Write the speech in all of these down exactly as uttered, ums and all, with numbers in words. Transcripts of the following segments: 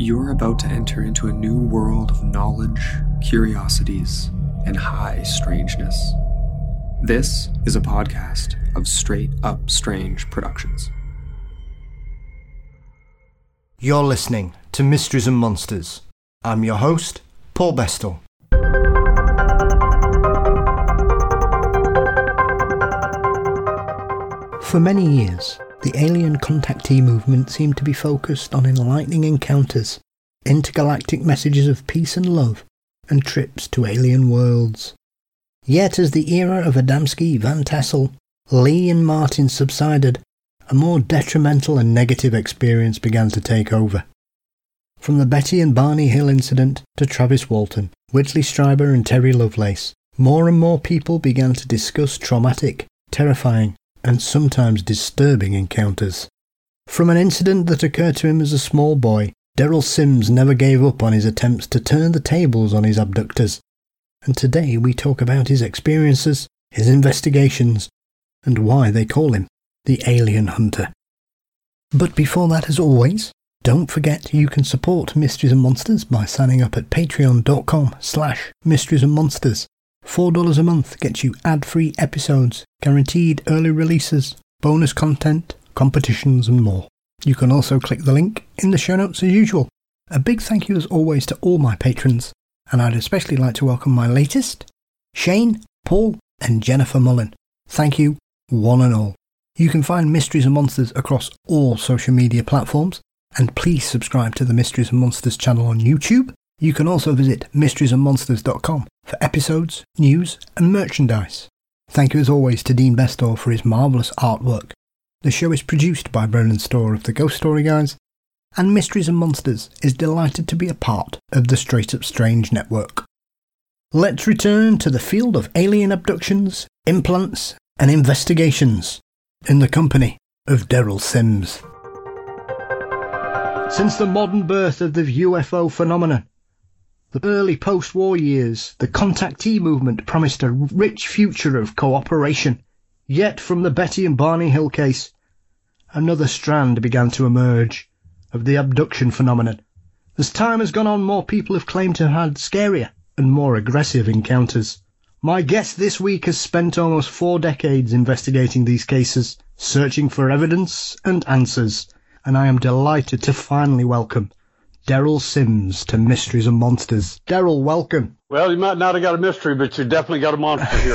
You're about to enter into a new world of knowledge, curiosities, and high strangeness. This is a podcast of Straight Up Strange Productions. You're listening to Mysteries and Monsters. I'm your host, Paul Bestel. For many years, the alien contactee movement seemed to be focused on enlightening encounters, intergalactic messages of peace and love, and trips to alien worlds. Yet as the era of Adamski, Van Tassel, Lee and Martin subsided, a more detrimental and negative experience began to take over. From the Betty and Barney Hill incident to Travis Walton, Whitley Strieber and Terry Lovelace, more and more people began to discuss traumatic, terrifying, and sometimes disturbing encounters. From an incident that occurred to him as a small boy, Derrel Sims never gave up on his attempts to turn the tables on his abductors. And today we talk about his experiences, his investigations, and why they call him the Alien Hunter. But before that, as always, don't forget you can support Mysteries and Monsters by signing up at patreon.com slash mysteries and monsters. four dollars a month gets you ad-free episodes, guaranteed early releases, bonus content, competitions and more. You can also click the link in the show notes as usual. A big thank you as always to all my patrons, and I'd especially like to welcome my latest, Shane, Paul and Jennifer Mullen. Thank you, one and all. You can find Mysteries and Monsters across all social media platforms, and please subscribe to the Mysteries and Monsters channel on YouTube. You can also visit mysteries and monsters dot com for episodes, news and merchandise. Thank you as always to Dean Bestor for his marvellous artwork. The show is produced by Brennan Storr of the Ghost Story Guys, and Mysteries and Monsters is delighted to be a part of the Straight Up Strange network. Let's return to the field of alien abductions, implants and investigations in the company of Derrel Sims. Since the modern birth of the U F O phenomenon, the early post-war years, the contactee movement promised a rich future of cooperation. Yet from the Betty and Barney Hill case, another strand began to emerge of the abduction phenomenon. As time has gone on, more people have claimed to have had scarier and more aggressive encounters. My guest this week has spent almost four decades investigating these cases, searching for evidence and answers, and I am delighted to finally welcome Derrel Sims to Mysteries and Monsters. Derrel, welcome. Well, you might not have got a mystery, but you definitely got a monster here.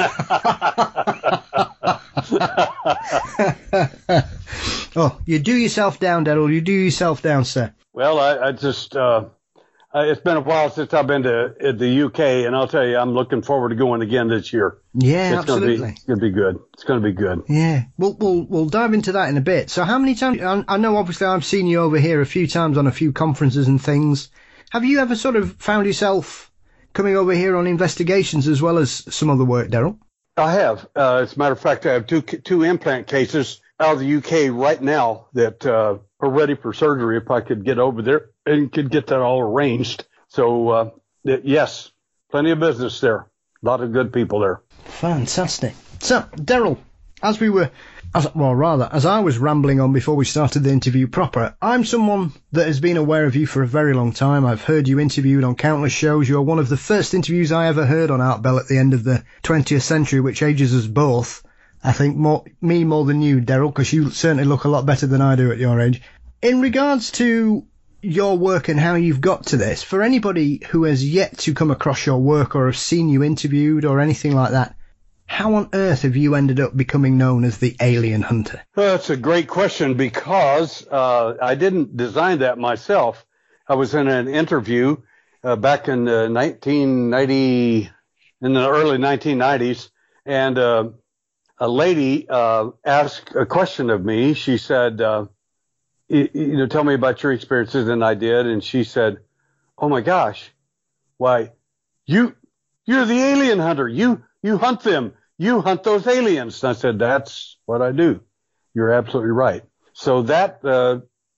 Oh, you do yourself down, Derrel. You do yourself down, sir. Well, I, I just, uh, it's been a while since I've been to uh, the U K, and I'll tell you, I'm looking forward to going again this year. Yeah, it's absolutely. Gonna be, it's going to be good. It's going to be good. Yeah, we'll, we'll, we'll dive into that in a bit. So how many times, I, I know obviously I've seen you over here a few times on a few conferences and things. Have you ever sort of found yourself coming over here on investigations as well as some other work, Derrel? I have. Uh, as a matter of fact, I have two two implant cases out of the U K right now that uh, are ready for surgery if I could get over there and could get that all arranged. So, uh, yes, plenty of business there. A lot of good people there. Fantastic. So, Derrel, as we were, as, well, rather, as I was rambling on before we started the interview proper, I'm someone that has been aware of you for a very long time. I've heard you interviewed on countless shows. You're one of the first interviews I ever heard on Art Bell at the end of the twentieth century, which ages us both. I think more, me more than you, Derrel, because you certainly look a lot better than I do at your age. In regards to your work and how you've got to this, for anybody who has yet to come across your work or have seen you interviewed or anything like that, how on earth have you ended up becoming known as the Alien Hunter? Well, that's a great question because uh, I didn't design that myself. I was in an interview uh, back in uh, nineteen ninety, in the early nineteen nineties, and uh, a lady uh, asked a question of me. She said, uh, you, you know, tell me about your experiences, and I did, and she said, oh my gosh, why, you, you're the alien hunter. You, you hunt them. You hunt those aliens. And I said, that's what I do. You're absolutely right. So that, uh,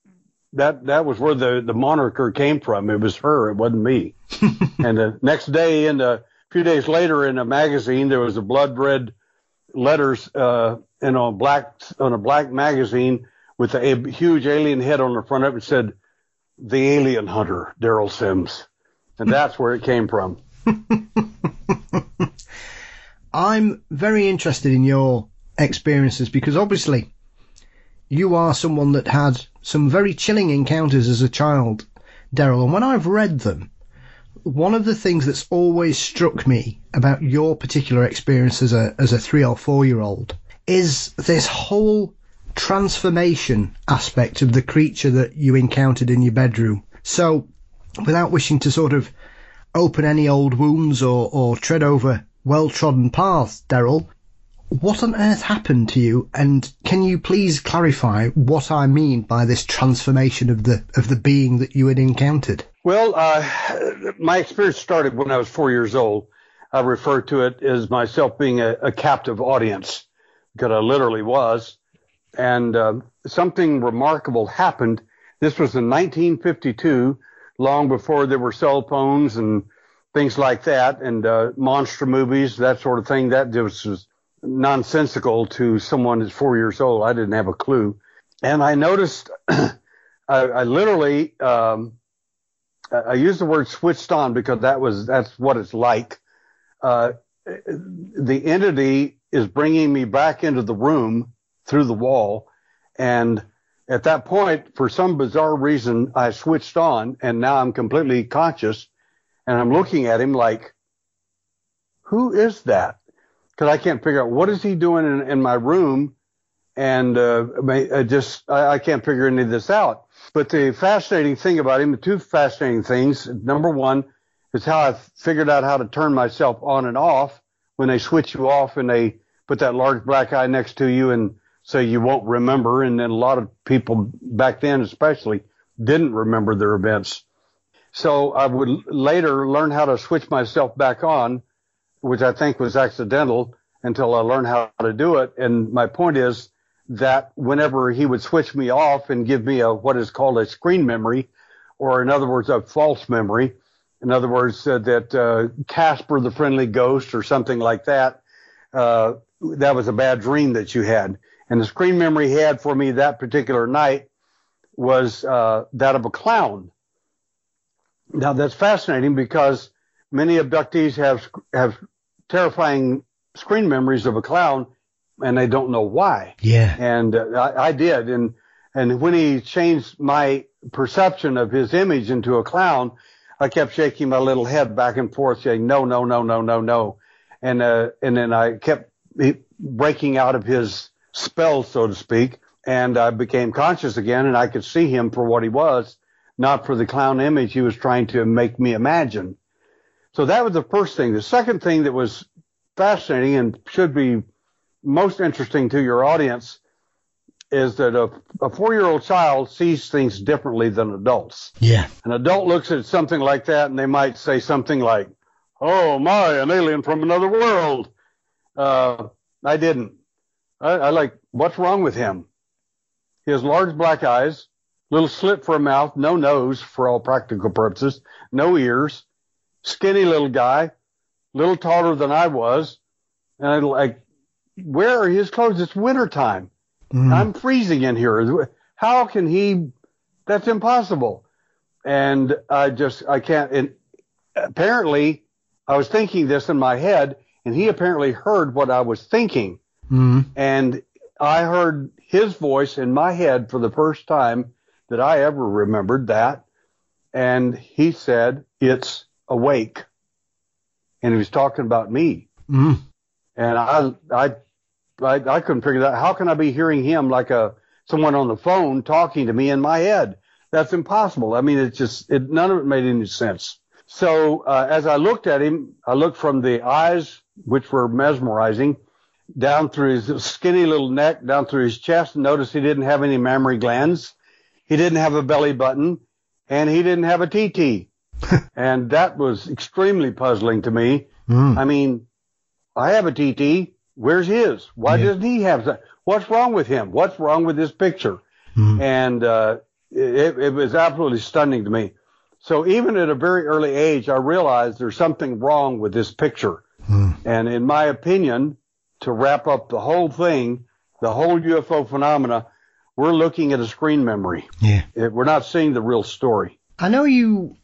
that, that was where the, the moniker came from. It was her. It wasn't me. And the next day, and a few days later in a magazine, there was a blood red letters, uh, and on black, on a black magazine with a, a huge alien head on the front of it. It said, the alien hunter, Daryl Sims. And that's where it came from. I'm very interested in your experiences because obviously you are someone that had some very chilling encounters as a child, Daryl. And when I've read them, one of the things that's always struck me about your particular experience as a as a three or four year old is this whole transformation aspect of the creature that you encountered in your bedroom. So, without wishing to sort of open any old wounds or, or tread over well-trodden paths, Daryl, what on earth happened to you? And can you please clarify what I mean by this transformation of the of the being that you had encountered? Well, uh, my experience started when I was four years old. I refer to it as myself being a, a captive audience, because I literally was. And uh, something remarkable happened. This was in nineteen fifty-two, long before there were cell phones and things like that, and uh, monster movies, that sort of thing. That just was nonsensical to someone that's four years old. I didn't have a clue. And I noticed, I, I literally, um, I use the word switched on because that was, that's what it's like. Uh, the entity is bringing me back into the room through the wall. And at that point, for some bizarre reason, I switched on and now I'm completely conscious and I'm looking at him like, who is that? Because I can't figure out what is he doing in, in my room. And uh, I just, I, I can't figure any of this out. But the fascinating thing about him, the two fascinating things, number one is how I figured out how to turn myself on and off when they switch you off and they put that large black eye next to you and say you won't remember. And then a lot of people back then especially didn't remember their events. So I would later learn how to switch myself back on, which I think was accidental until I learned how to do it. And my point is that whenever he would switch me off and give me a what is called a screen memory, or in other words, a false memory, in other words, uh, that uh, Casper the Friendly Ghost or something like that, uh, that was a bad dream that you had. And the screen memory he had for me that particular night was uh, that of a clown. Now, that's fascinating because many abductees have have terrifying screen memories of a clown, and they don't know why. Yeah. And uh, I, I did. And and when he changed my perception of his image into a clown, I kept shaking my little head back and forth, saying, no, no, no, no, no, no. And uh, and then I kept breaking out of his spell, so to speak, and I became conscious again, and I could see him for what he was, not for the clown image he was trying to make me imagine. So that was the first thing. The second thing that was fascinating and should be most interesting to your audience is that a, a four-year-old child sees things differently than adults. Yeah. An adult looks at something like that and they might say something like, oh my, an alien from another world. Uh, I didn't. I, I like, what's wrong with him? He has large black eyes, little slit for a mouth, no nose for all practical purposes, no ears, skinny little guy, little taller than I was. And I like, where are his clothes? It's wintertime. Mm. I'm freezing in here. How can he? That's impossible. And I just, I can't. And apparently, I was thinking this in my head, and he apparently heard what I was thinking. Mm. And I heard his voice in my head for the first time that I ever remembered that. And he said, it's awake. And he was talking about me. Mm. And I, I, I, I couldn't figure that. How can I be hearing him like a someone on the phone talking to me in my head? That's impossible. I mean, it's just, it, none of it made any sense. So uh, as I looked at him, I looked from the eyes, which were mesmerizing, down through his skinny little neck, down through his chest, and noticed he didn't have any mammary glands. He didn't have a belly button, and he didn't have a T T. And that was extremely puzzling to me. Mm. I mean, I have a T T. Where's his? Why yeah. doesn't he have that? What's wrong with him? What's wrong with this picture? Mm. And uh, it, it was absolutely stunning to me. So even at a very early age, I realized there's something wrong with this picture. Mm. And in my opinion, to wrap up the whole thing, the whole U F O phenomena we're looking at a screen memory. Yeah. It, we're not seeing the real story. I know you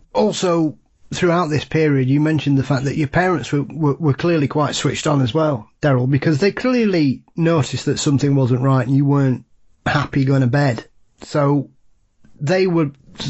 also, throughout this period, you mentioned the fact that your parents were, were, were clearly quite switched on as well, Daryl, because they clearly noticed that something wasn't right and you weren't happy going to bed. So they were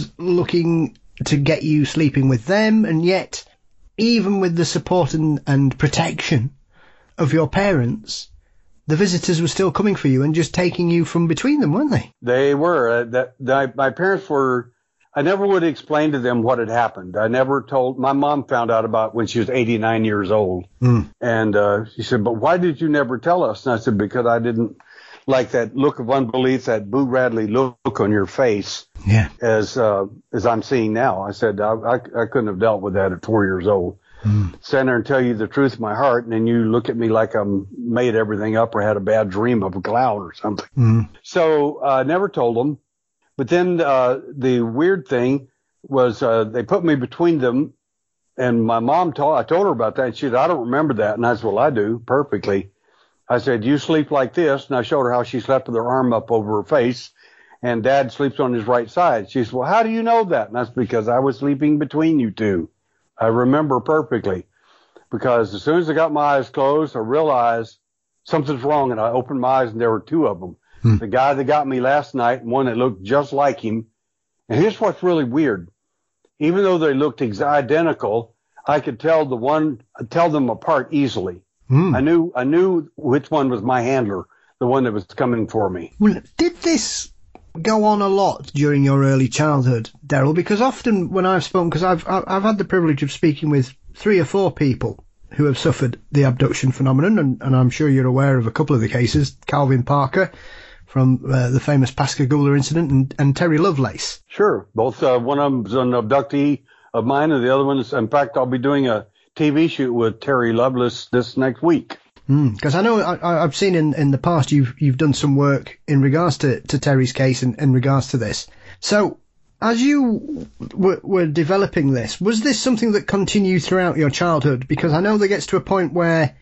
looking to get you sleeping with them, and yet, even with the support and, and protection of your parents, the visitors were still coming for you and just taking you from between them, weren't they? They were. Uh, that, that, my parents were, I never would explain to them what had happened. I never told, my mom found out about it when she was eighty-nine years old. Mm. And uh, she said, but why did you never tell us? And I said, because I didn't like that look of unbelief, that Boo Radley look on your face. Yeah. As uh, as I'm seeing now. I said, I, I, I couldn't have dealt with that at four years old. Mm. Stand there and tell you the truth of my heart, and then you look at me like I'm made everything up or had a bad dream of a cloud or something. Mm. So I uh, never told them. But then uh, the weird thing was uh, they put me between them, and my mom told I told her about that. And she said, I don't remember that. And I said, well, I do perfectly. I said, you sleep like this. And I showed her how she slept with her arm up over her face, and Dad sleeps on his right side. She said, well, how do you know that? And that's because I was sleeping between you two. I remember perfectly, because as soon as I got my eyes closed, I realized something's wrong, and I opened my eyes, and there were two of them. Hmm. The guy that got me last night and one that looked just like him. And here's what's really weird. Even though they looked ex- identical, I could tell the one, tell them apart easily. Hmm. I knew I knew which one was my handler, the one that was coming for me. Well, did this go on a lot during your early childhood, Daryl? Because often when I've spoken, because I've I've had the privilege of speaking with three or four people who have suffered the abduction phenomenon, and, and I'm sure you're aware of a couple of the cases, Calvin Parker from uh, the famous Pascagoula incident, and, and Terry Lovelace. Sure. Both, uh, one of them's an abductee of mine, and the other one is, in fact, I'll be doing a T V shoot with Terry Lovelace this next week. Because mm, I know I, I've seen in, in the past you've you've done some work in regards to, to Terry's case and in regards to this. So as you w- were developing this, was this something that continued throughout your childhood? Because I know there gets to a point where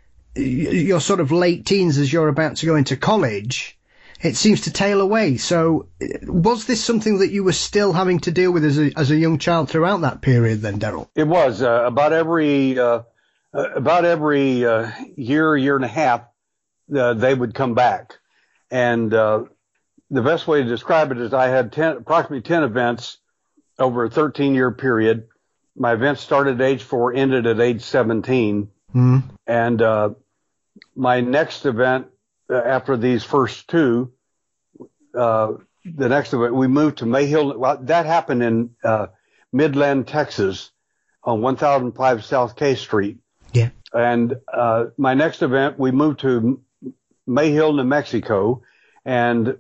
you're sort of late teens as you're about to go into college. It seems to tail away. So was this something that you were still having to deal with as a, as a young child throughout that period then, Daryl? It was. Uh, about every uh, uh, about every uh, year, year and a half, uh, they would come back. And uh, the best way to describe it is I had ten, approximately ten events over a thirteen-year period. My events started at age four, ended at age seventeen. Mm. And uh, my next event, after these first two, uh, the next event, we moved to Mayhill. Well, that happened in uh, Midland, Texas, on one thousand five South K Street. Yeah. And uh, my next event, we moved to Mayhill, New Mexico, and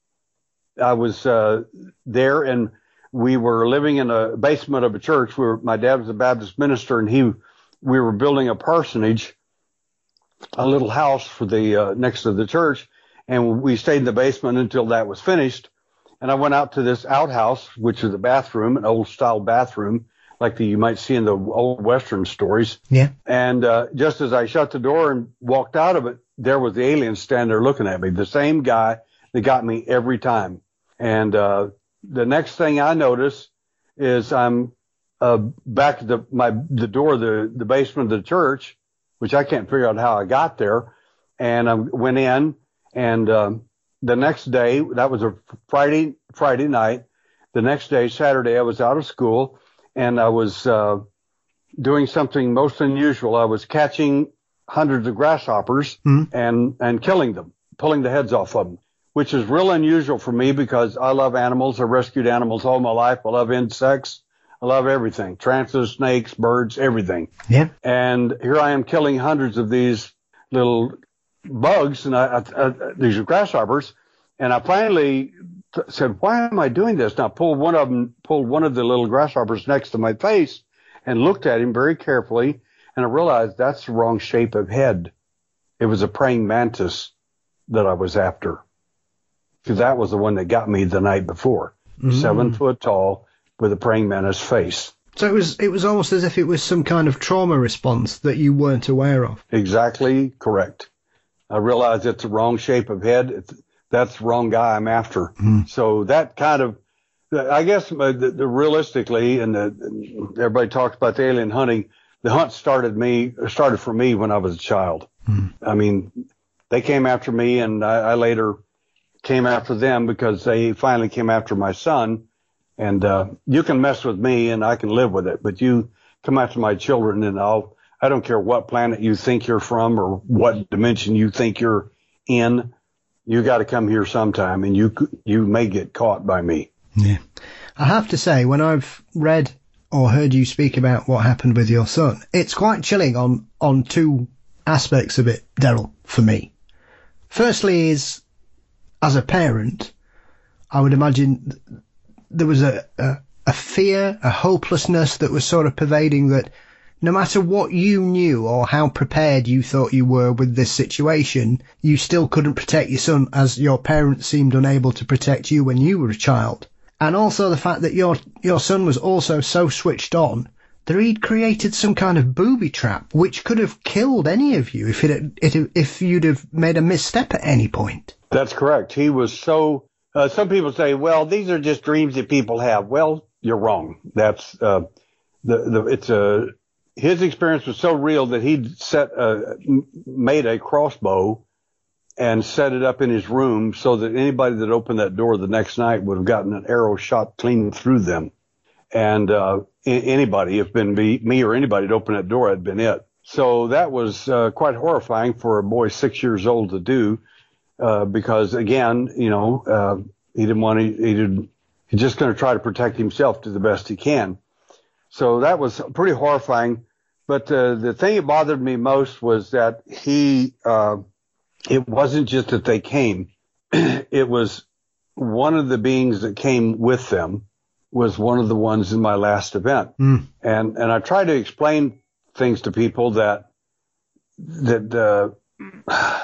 I was uh, there, and we were living in a basement of a church. We were, my dad was a Baptist minister, and he, we were building a parsonage, a little house for the uh, next to the church, and we stayed in the basement until that was finished. And I went out to this outhouse, which is a bathroom, an old style bathroom, like the you might see in the old Western stories. Yeah. And uh, just as I shut the door and walked out of it, there was the alien standing there looking at me, the same guy that got me every time. And uh, the next thing I notice is I'm uh, back at the my the door of the the basement of the church, which I can't figure out how I got there. And I went in, and um, the next day, that was a Friday Friday night. The next day, Saturday, I was out of school, and I was uh, doing something most unusual. I was catching hundreds of grasshoppers mm-hmm. and and killing them, pulling the heads off of them, which is real unusual for me because I love animals. I rescued animals all my life. I love insects. I love everything, tarantulas, snakes, birds, everything. Yeah. And here I am killing hundreds of these little bugs, and I, I, I, these are grasshoppers. And I finally t- said, why am I doing this? And I pulled one of them, pulled one of the little grasshoppers next to my face and looked at him very carefully. And I realized that's the wrong shape of head. It was a praying mantis that I was after. Because that was the one that got me the night before. Mm. Seven foot tall with a praying mantis face. So it was it was almost as if it was some kind of trauma response that you weren't aware of. Exactly correct. I realized it's the wrong shape of head. It's, that's the wrong guy I'm after. Mm. So that kind of, I guess uh, the, the realistically, and the, everybody talks about the alien hunting, the hunt started me, started for me when I was a child. Mm. I mean, they came after me, and I, I later came after them because they finally came after my son. And uh, you can mess with me, and I can live with it, but you come after my children, and I'll, I don't care what planet you think you're from or what dimension you think you're in. You got to come here sometime, and you you may get caught by me. Yeah. I have to say, when I've read or heard you speak about what happened with your son, it's quite chilling on, on two aspects of it, Daryl, for me. Firstly is, as a parent, I would imagine there was a, a, a fear, a hopelessness that was sort of pervading, that no matter what you knew or how prepared you thought you were with this situation, you still couldn't protect your son, as your parents seemed unable to protect you when you were a child. And also the fact that your your son was also so switched on that he'd created some kind of booby trap which could have killed any of you if it, it if you'd have made a misstep at any point. That's correct. He was so. Uh, some people say, "Well, these are just dreams that people have." Well, you're wrong. That's uh, the the it's a. His experience was so real that he'd set a, made a crossbow and set it up in his room so that anybody that opened that door the next night would have gotten an arrow shot clean through them. And uh, anybody, if been me, me or anybody that opened that door, had been it. So that was uh, quite horrifying for a boy six years old to do, uh, because again, you know, uh, he didn't want to. He did. He's just going to try to protect himself to the best he can. So that was pretty horrifying. But uh, the thing that bothered me most was that he, uh, it wasn't just that they came. It was one of the beings that came with them was one of the ones in my last event. Mm. And, and I try to explain things to people that, that, uh,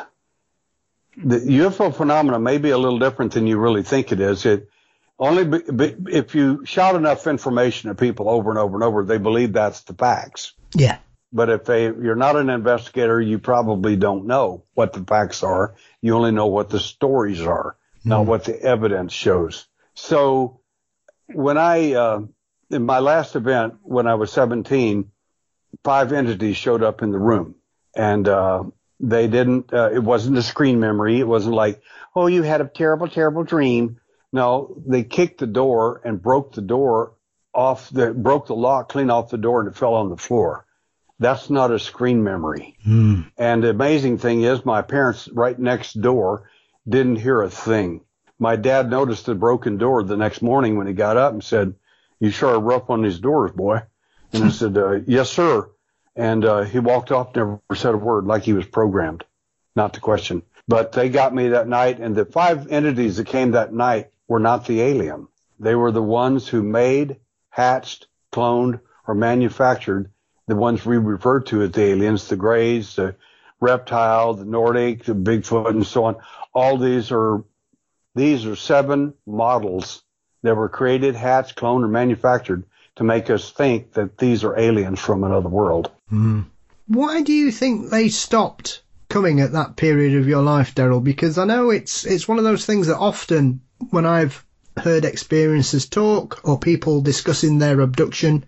the U F O phenomena may be a little different than you really think it is. It only be, be, if you shout enough information at people over and over and over, they believe that's the facts. Yeah. But if they, you're not an investigator, you probably don't know what the facts are. You only know what the stories are, mm. not what the evidence shows. So when I, uh, in my last event, when I was seventeen, five entities showed up in the room, and, uh, they didn't, uh, it wasn't a screen memory. It wasn't like, oh, you had a terrible, terrible dream. No, they kicked the door and broke the door off the, broke the lock clean off the door, and it fell on the floor. That's not a screen memory. Mm. And the amazing thing is my parents right next door didn't hear a thing. My dad noticed the broken door the next morning when he got up and said, "You sure are rough on these doors, boy." And I said, uh, "Yes, sir." And uh, he walked off, never said a word, like he was programmed not to question. But they got me that night, and the five entities that came that night were not the alien. They were the ones who made, hatched, cloned, or manufactured the ones we refer to as the aliens, the Greys, the reptile, the Nordic, the Bigfoot, and so on. All these are, these are seven models that were created, hatched, cloned, or manufactured to make us think that these are aliens from another world. Mm. Why do you think they stopped coming at that period of your life, Daryl? Because I know it's it's one of those things that often, when I've heard experiencers talk or people discussing their abduction,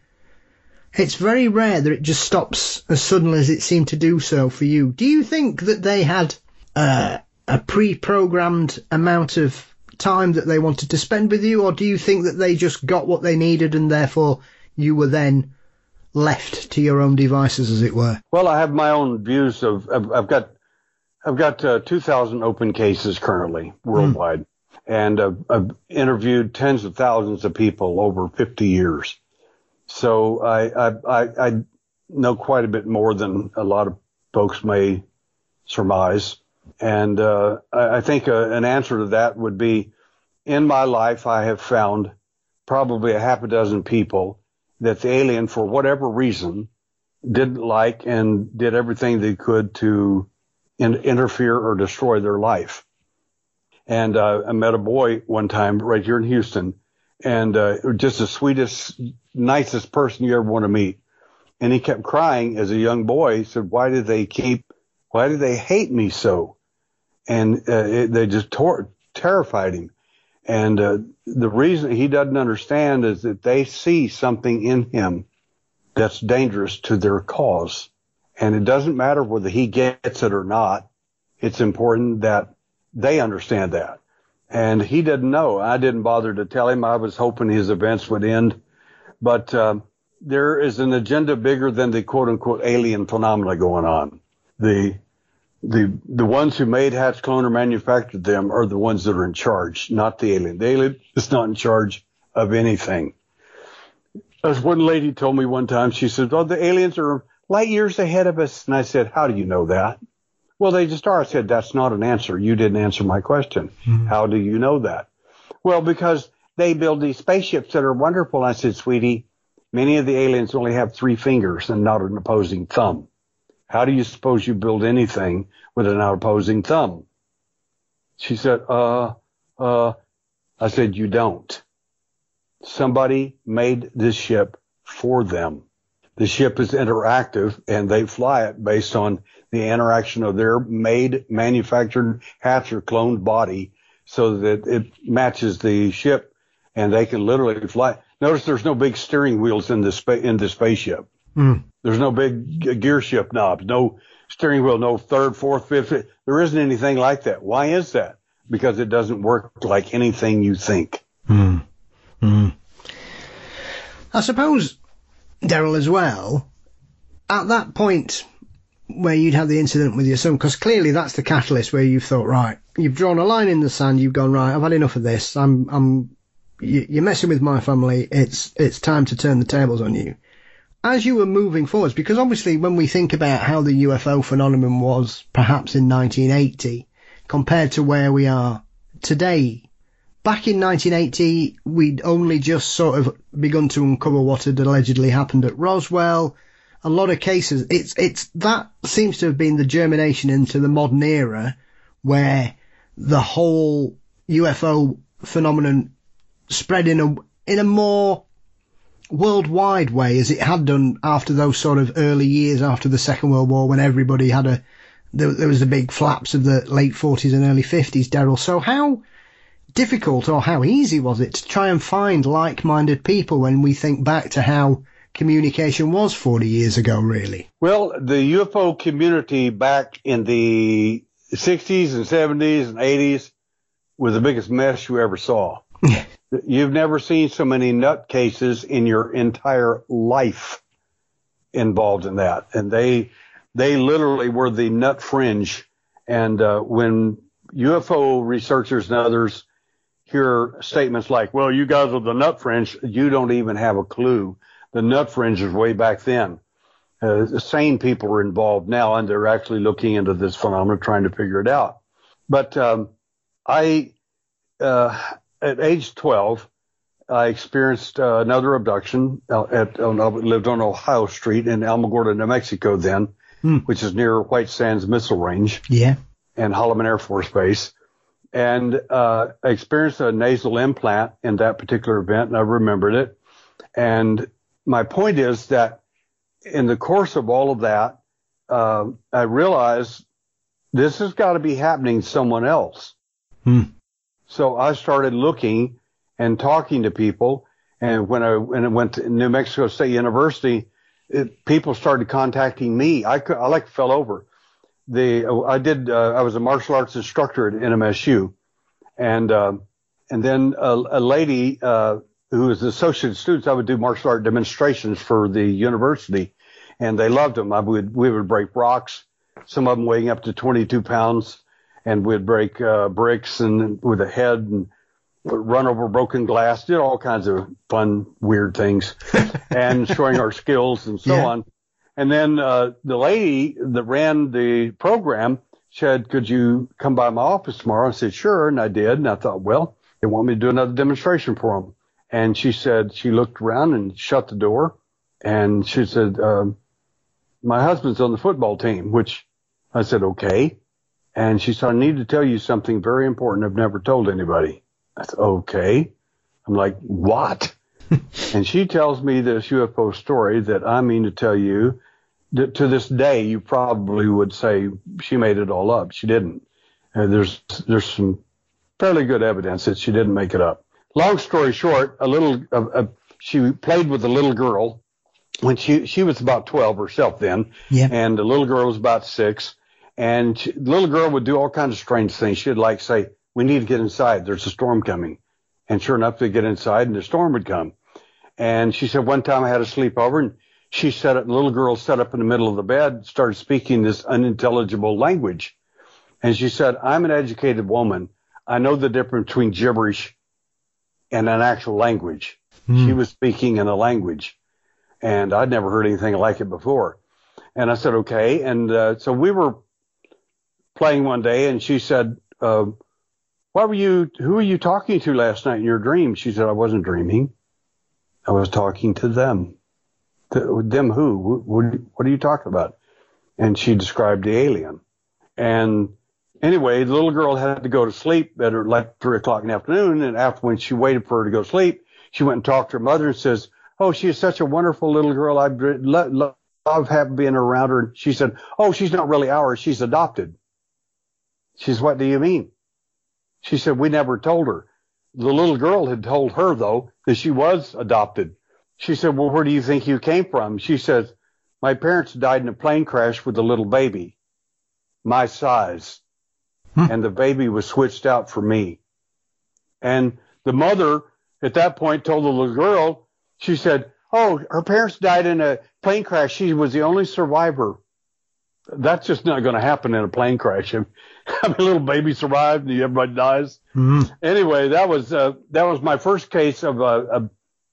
it's very rare that it just stops as suddenly as it seemed to do so for you. Do you think that they had uh, a pre-programmed amount of time that they wanted to spend with you, or do you think that they just got what they needed and therefore you were then left to your own devices, as it were? Well, I have my own views of, I've, I've got, I've got uh, two thousand open cases currently worldwide, mm. and uh, I've interviewed tens of thousands of people over fifty years. So I, I, I know quite a bit more than a lot of folks may surmise. And uh, I think uh, an answer to that would be, in my life, I have found probably a half a dozen people that the alien, for whatever reason, didn't like and did everything they could to in- interfere or destroy their life. And uh, I met a boy one time right here in Houston, and uh, just the sweetest, nicest person you ever want to meet. And he kept crying as a young boy. He said, why did they keep, why did they hate me so? And uh, it, they just tor- terrified him. And uh, the reason he doesn't understand is that they see something in him that's dangerous to their cause. And it doesn't matter whether he gets it or not. It's important that they understand that. And he didn't know. I didn't bother to tell him. I was hoping his events would end. But um, there is an agenda bigger than the quote-unquote alien phenomena going on. The the the ones who made, hatched, cloned, or manufactured them are the ones that are in charge, not the alien. The alien is not in charge of anything. As one lady told me one time, she said, oh, the aliens are light years ahead of us. And I said, how do you know that? Well, they just are. I said, that's not an answer. You didn't answer my question. Mm-hmm. How do you know that? Well, because they build these spaceships that are wonderful. I said, sweetie, many of the aliens only have three fingers and not an opposing thumb. How do you suppose you build anything with an opposing thumb? She said, uh, uh, I said, you don't. Somebody made this ship for them. The ship is interactive, and they fly it based on the interaction of their made, manufactured, hatched, or cloned body so that it matches the ship, and they can literally fly. Notice there's no big steering wheels in the, spa- in the spaceship. Mm. There's no big g- gear shift knobs, no steering wheel, no third, fourth, fifth. There isn't anything like that. Why is that? Because it doesn't work like anything you think. Mm. Mm. I suppose, Daryl, as well, at that point where you'd had the incident with your son, because clearly that's the catalyst where you've thought, right, you've drawn a line in the sand, you've gone, right, I've had enough of this, I'm, I'm, you're messing with my family, it's, it's time to turn the tables on you. As you were moving forwards, because obviously when we think about how the U F O phenomenon was perhaps in nineteen eighty compared to where we are today, back in nineteen eighty, we'd only just sort of begun to uncover what had allegedly happened at Roswell. A lot of cases, it's, it's, that seems to have been the germination into the modern era where the whole U F O phenomenon spread in a, in a more worldwide way as it had done after those sort of early years after the Second World War when everybody had a, there, there was the big flaps of the late forties and early fifties, Daryl. So how difficult or how easy was it to try and find like-minded people when we think back to how communication was forty years ago, really? Well, the U F O community back in the sixties and seventies and eighties was the biggest mess you ever saw. You've never seen so many nutcases in your entire life involved in that. And they, they literally were the nut fringe. And, uh, when U F O researchers and others hear statements like, well, you guys are the nut fringe, you don't even have a clue. The nut fringe is way back then. Uh, sane people are involved now, and they're actually looking into this phenomenon, trying to figure it out. But, um, I, uh, at age twelve, I experienced uh, another abduction at, uh, lived on Ohio Street in Alamogordo, New Mexico then, hmm. which is near White Sands Missile Range. Yeah. And Holloman Air Force Base. And, uh, I experienced a nasal implant in that particular event, and I remembered it. And my point is that in the course of all of that, uh, I realized this has got to be happening to someone else. Hmm. So I started looking and talking to people. And when I, when I went to New Mexico State University, it, people started contacting me. I could, I like fell over. The, I did, uh, I was a martial arts instructor at N M S U. And, uh, and then a, a lady, uh, who was an associate student, I would do martial art demonstrations for the university, and they loved them. I would, we would break rocks, some of them weighing up to twenty-two pounds. And we'd break uh, bricks and with a head and run over broken glass, did all kinds of fun, weird things, and showing our skills and so yeah. on. And then uh, the lady that ran the program said, could you come by my office tomorrow? I said, sure. And I did. And I thought, well, they want me to do another demonstration for them. And she said, she looked around and shut the door. And she said, um, my husband's on the football team, which I said, okay. And she said, I need to tell you something very important I've never told anybody. I said, okay. I'm like, what? And she tells me this U F O story that I mean to tell you that to this day, you probably would say she made it all up. She didn't. Uh, there's, there's some fairly good evidence that she didn't make it up. Long story short, a little, uh, uh, she played with a little girl when she, she was about twelve herself then. Yeah. And the little girl was about six. And she, the little girl would do all kinds of strange things. She'd like say, we need to get inside. There's a storm coming. And sure enough, they get inside and the storm would come. And she said, one time I had a sleepover and she sat up, the little girl sat up in the middle of the bed, started speaking this unintelligible language. And she said, I'm an educated woman. I know the difference between gibberish and an actual language. Mm. She was speaking in a language. And I'd never heard anything like it before. And I said, okay. And uh, so we were playing one day and she said, uh, what were you, who were you talking to last night in your dream? She said, I wasn't dreaming. I was talking to them. To, them who? What, what are you talking about? And she described the alien. And anyway, the little girl had to go to sleep at like three o'clock in the afternoon. And after when she waited for her to go to sleep, she went and talked to her mother and says, oh, she is such a wonderful little girl. I love, love having being around her. And she said, oh, she's not really ours. She's adopted. She said, what do you mean? She said, we never told her. The little girl had told her, though, that she was adopted. She said, well, where do you think you came from? She says, my parents died in a plane crash with a little baby, my size. Hmm. And the baby was switched out for me. And the mother at that point told the little girl, she said, oh, her parents died in a plane crash. She was the only survivor. That's just not going to happen in a plane crash. I mean, a little baby survived and everybody dies. Mm-hmm. Anyway, that was uh, that was my first case of a, a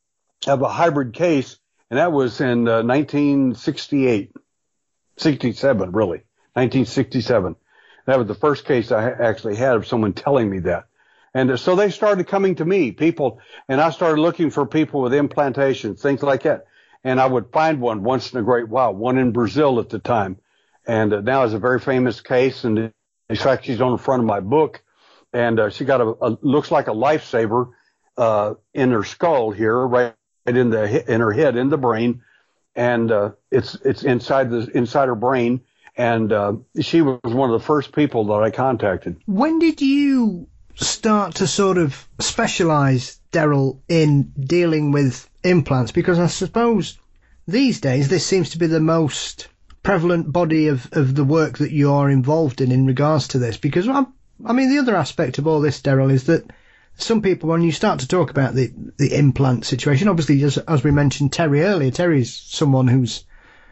of a hybrid case, and that was in uh, nineteen sixty-eight, sixty-seven, really, nineteen sixty-seven. That was the first case I actually had of someone telling me that. And uh, so they started coming to me, people, and I started looking for people with implantations, things like that. And I would find one once in a great while, one in Brazil at the time. And uh, now is a very famous case. And in fact, she's on the front of my book. And uh, she got a, a, looks like a lifesaver uh, in her skull here, right in the in her head, in the brain. And uh, it's it's inside the inside her brain. And uh, she was one of the first people that I contacted. When did you start to sort of specialize, Daryl, in dealing with implants? Because I suppose these days this seems to be the most prevalent body of, of the work that you're involved in in regards to this. Because, I, I mean, the other aspect of all this, Daryl, is that some people, when you start to talk about the, the implant situation, obviously, as, as we mentioned Terry earlier, Terry's someone who's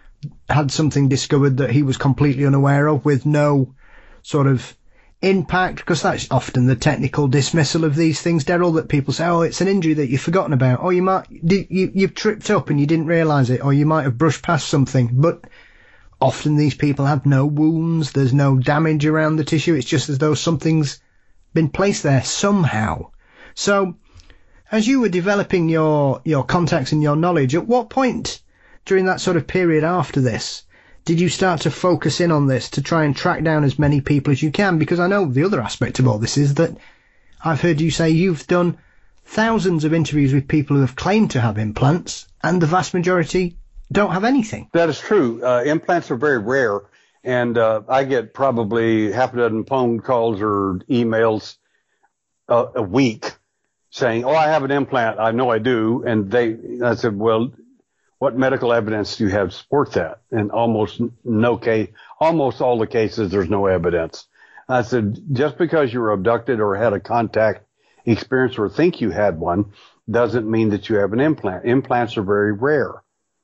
had something discovered that he was completely unaware of with no sort of impact, because that's often the technical dismissal of these things, Daryl, that people say, oh, it's an injury that you've forgotten about, or you might, you, you've tripped up and you didn't realise it, or you might have brushed past something. But often these people have no wounds, there's no damage around the tissue, it's just as though something's been placed there somehow. So, as you were developing your, your contacts and your knowledge, at what point during that sort of period after this did you start to focus in on this to try and track down as many people as you can? Because I know the other aspect of all this is that I've heard you say you've done thousands of interviews with people who have claimed to have implants, and the vast majority don't have anything. That is true. Uh, implants are very rare, and uh, I get probably half a dozen phone calls or emails uh, a week saying, oh, I have an implant. I know I do. And they, I said, well, what medical evidence do you have to support that? And almost no case, almost all the cases, there's no evidence. I said, just because you were abducted or had a contact experience or think you had one doesn't mean that you have an implant. Implants are very rare.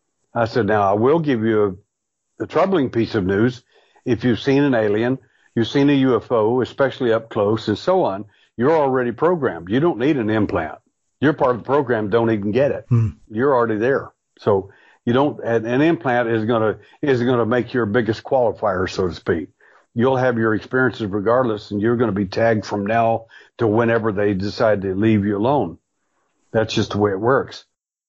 I said, now I will give you a, a troubling piece of news. If you've seen an alien, you've seen a U F O, especially up close and so on, you're already programmed. You don't need an implant. You're part of the program. Don't even get it. Hmm. You're already there. So you don't, an, an implant is going to, is going to make your biggest qualifier, so to speak. You'll have your experiences regardless, and you're going to be tagged from now to whenever they decide to leave you alone. That's just the way it works.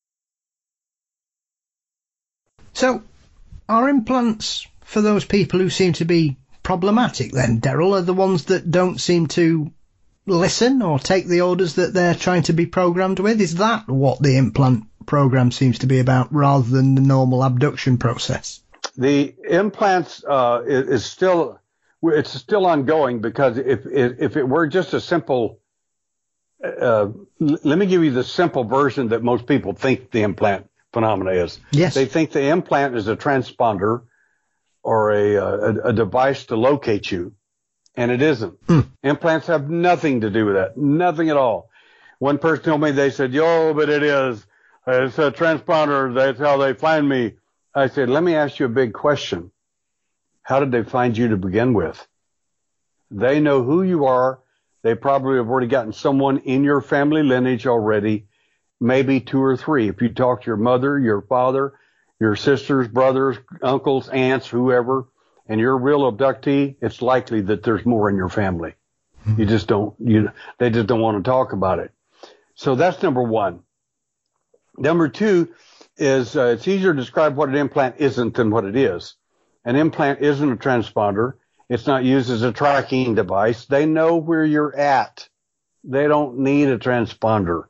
So are implants for those people who seem to be problematic then, Daryl, are the ones that don't seem to listen or take the orders that they're trying to be programmed with? Is that what the implant program seems to be about, rather than the normal abduction process? The implants uh, is, is still, it's still ongoing, because if, if if it were just a simple uh, l- let me give you the simple version that most people think the implant phenomena is. Yes. They think the implant is a transponder or a, a, a device to locate you, and it isn't. Mm. Implants have nothing to do with that, nothing at all. One person told me, they said, yo, but it is. It's a transponder. That's how they find me. I said, let me ask you a big question. How did they find you to begin with? They know who you are. They probably have already gotten someone in your family lineage already, maybe two or three. If you talk to your mother, your father, your sisters, brothers, uncles, aunts, whoever, and you're a real abductee, it's likely that there's more in your family. Mm-hmm. You just don't, you, they just don't want to talk about it. So that's number one. Number two is uh, it's easier to describe what an implant isn't than what it is. An implant isn't a transponder. It's not used as a tracking device. They know where you're at. They don't need a transponder.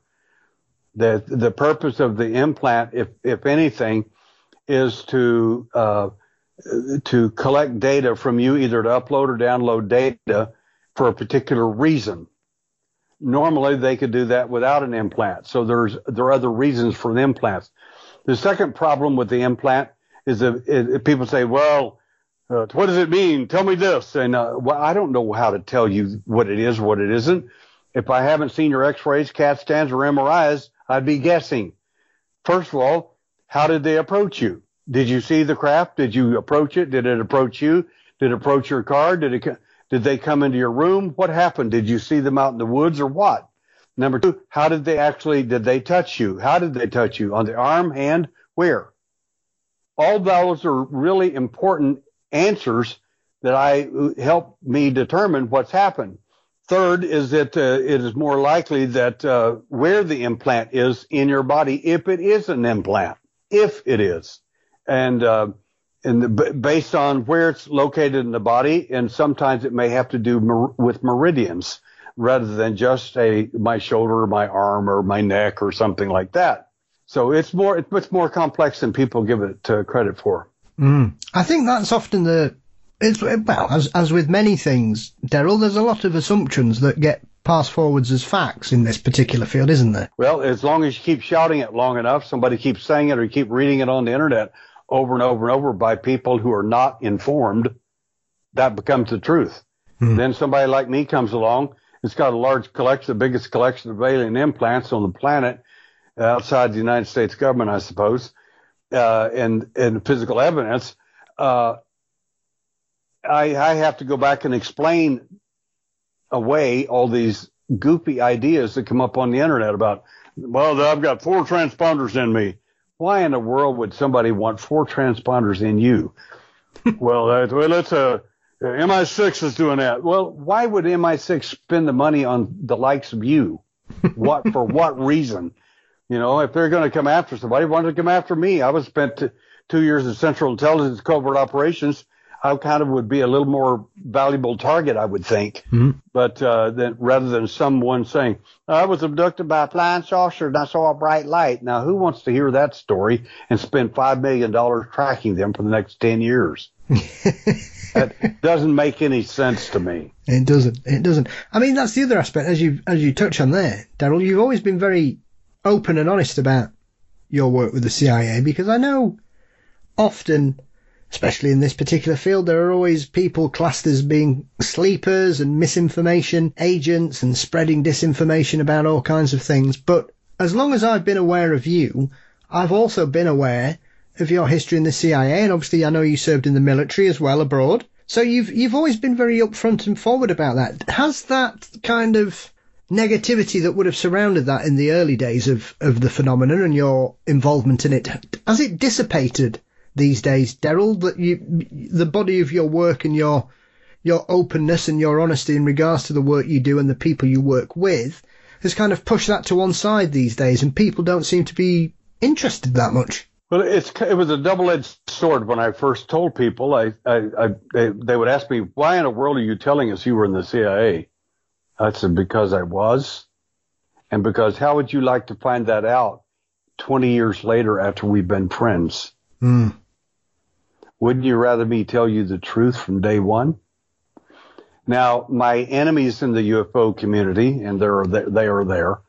The the purpose of the implant, if if anything, is to uh, to collect data from you, either to upload or download data for a particular reason. Normally, they could do that without an implant. So there's there are other reasons for the implants. The second problem with the implant is that if people say, well, uh, what does it mean? Tell me this. And uh, well, I don't know how to tell you what it is, what it isn't. If I haven't seen your x-rays, CAT scans, or M R Is, I'd be guessing. First of all, how did they approach you? Did you see the craft? Did you approach it? Did it approach you? Did it approach your car? Did it? Did they come into your room? What happened? Did you see them out in the woods or what? Number two, how did they actually, did they touch you? How did they touch you? On the arm, hand, where? All those are really important answers that I help me determine what's happened. Third is that uh, it is more likely that uh, where the implant is in your body, if it is an implant, if it is. And, uh, and the, based on where it's located in the body, and sometimes it may have to do mer- with meridians rather than just a my shoulder or my arm or my neck or something like that. So it's more it's much more complex than people give it uh, credit for. Mm. I think that's often the it's well as as with many things, Daryl. There's a lot of assumptions that get passed forwards as facts in this particular field, isn't there? Well, as long as you keep shouting it long enough, somebody keeps saying it, or you keep reading it on the internet over and over and over by people who are not informed, that becomes the truth. Hmm. Then somebody like me comes along. It's got a large collection, the biggest collection of alien implants on the planet, uh, outside the United States government, I suppose, uh, and, and physical evidence. Uh, I, I have to go back and explain away all these goofy ideas that come up on the internet about, well, I've got four transponders in me. Why in the world would somebody want four transponders in you? well, that, well, let's, uh, M I six is doing that. Well, why would M I six spend the money on the likes of you? What, for what reason? You know, if they're going to come after somebody, why don't they come after me? I was spent t- two years in Central Intelligence Covert Operations. I kind of would be a little more valuable target, I would think. Mm-hmm. But, uh, then rather than someone saying, I was abducted by a flying saucer and I saw a bright light. Now, who wants to hear that story and spend five million dollars tracking them for the next ten years? That doesn't make any sense to me. It doesn't. It doesn't. I mean, that's the other aspect, as you as you touch on there, Daryl. You've always been very open and honest about your work with the C I A, because I know often, especially in this particular field, there are always people classed as being sleepers and misinformation agents and spreading disinformation about all kinds of things. But as long as I've been aware of you, I've also been aware of your history in the C I A, and obviously I know you served in the military as well abroad. So you've you've always been very upfront and forward about that. Has that kind of negativity that would have surrounded that in the early days of, of the phenomenon and your involvement in it, has it dissipated these days, Daryl, that you, the body of your work and your your openness and your honesty in regards to the work you do and the people you work with has kind of pushed that to one side these days, and people don't seem to be interested that much? Well, it's it was a double-edged sword. When I first told people, I, I, I they, they would ask me, why in the world are you telling us you were in the C I A? I said, because I was, and because how would you like to find that out twenty years later after we've been friends? Mm. Wouldn't you rather me tell you the truth from day one? Now, my enemies in the U F O community, and they're, they are there,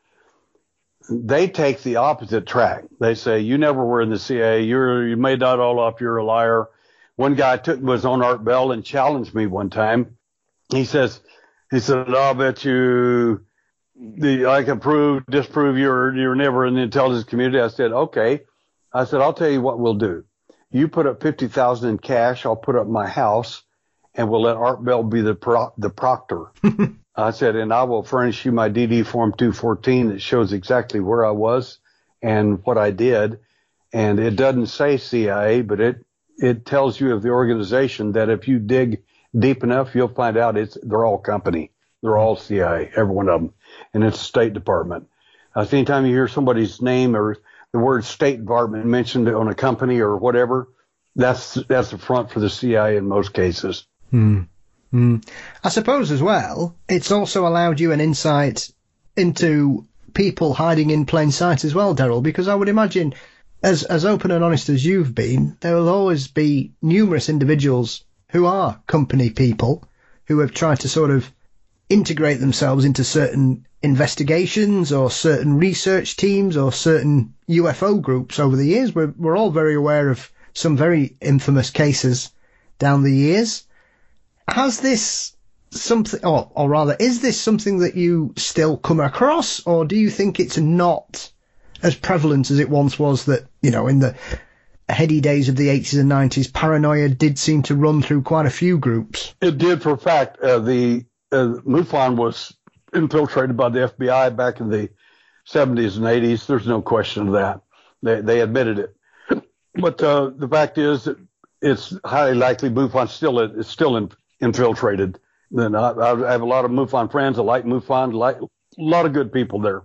they take the opposite track. They say, you never were in the C I A. You're, you made that all up. You're a liar. One guy took, was on Art Bell and challenged me one time. He says, he said, I'll bet you the, I can prove, disprove you're, you're never in the intelligence community. I said, okay. I said, I'll tell you what we'll do. You put up fifty thousand in cash. I'll put up my house, and we'll let Art Bell be the pro- the proctor. I said, and I will furnish you my D D Form two fourteen that shows exactly where I was and what I did. And it doesn't say C I A, but it, it tells you of the organization that if you dig deep enough, you'll find out it's, they're all company. They're all C I A, every one of them. And it's the State Department. Uh, so anytime you hear somebody's name or the word State Department mentioned on a company or whatever, that's, that's the front for the C I A in most cases. Hmm. Mm. I suppose as well, it's also allowed you an insight into people hiding in plain sight as well, Daryl, because I would imagine, as as open and honest as you've been, there will always be numerous individuals who are company people who have tried to sort of integrate themselves into certain investigations or certain research teams or certain U F O groups over the years. We're, we're all very aware of some very infamous cases down the years. Has this something, or, or rather, is this something that you still come across, or do you think it's not as prevalent as it once was, that, you know, in the heady days of the eighties and nineties, paranoia did seem to run through quite a few groups? It did, for a fact. Uh, the uh, MUFON was infiltrated by the F B I back in the seventies and eighties. There's no question of that. They, they admitted it. But uh, the fact is that it's highly likely MUFON still is still in, infiltrated. Then I, I have a lot of MUFON friends. I like MUFON, like a lot of good people there.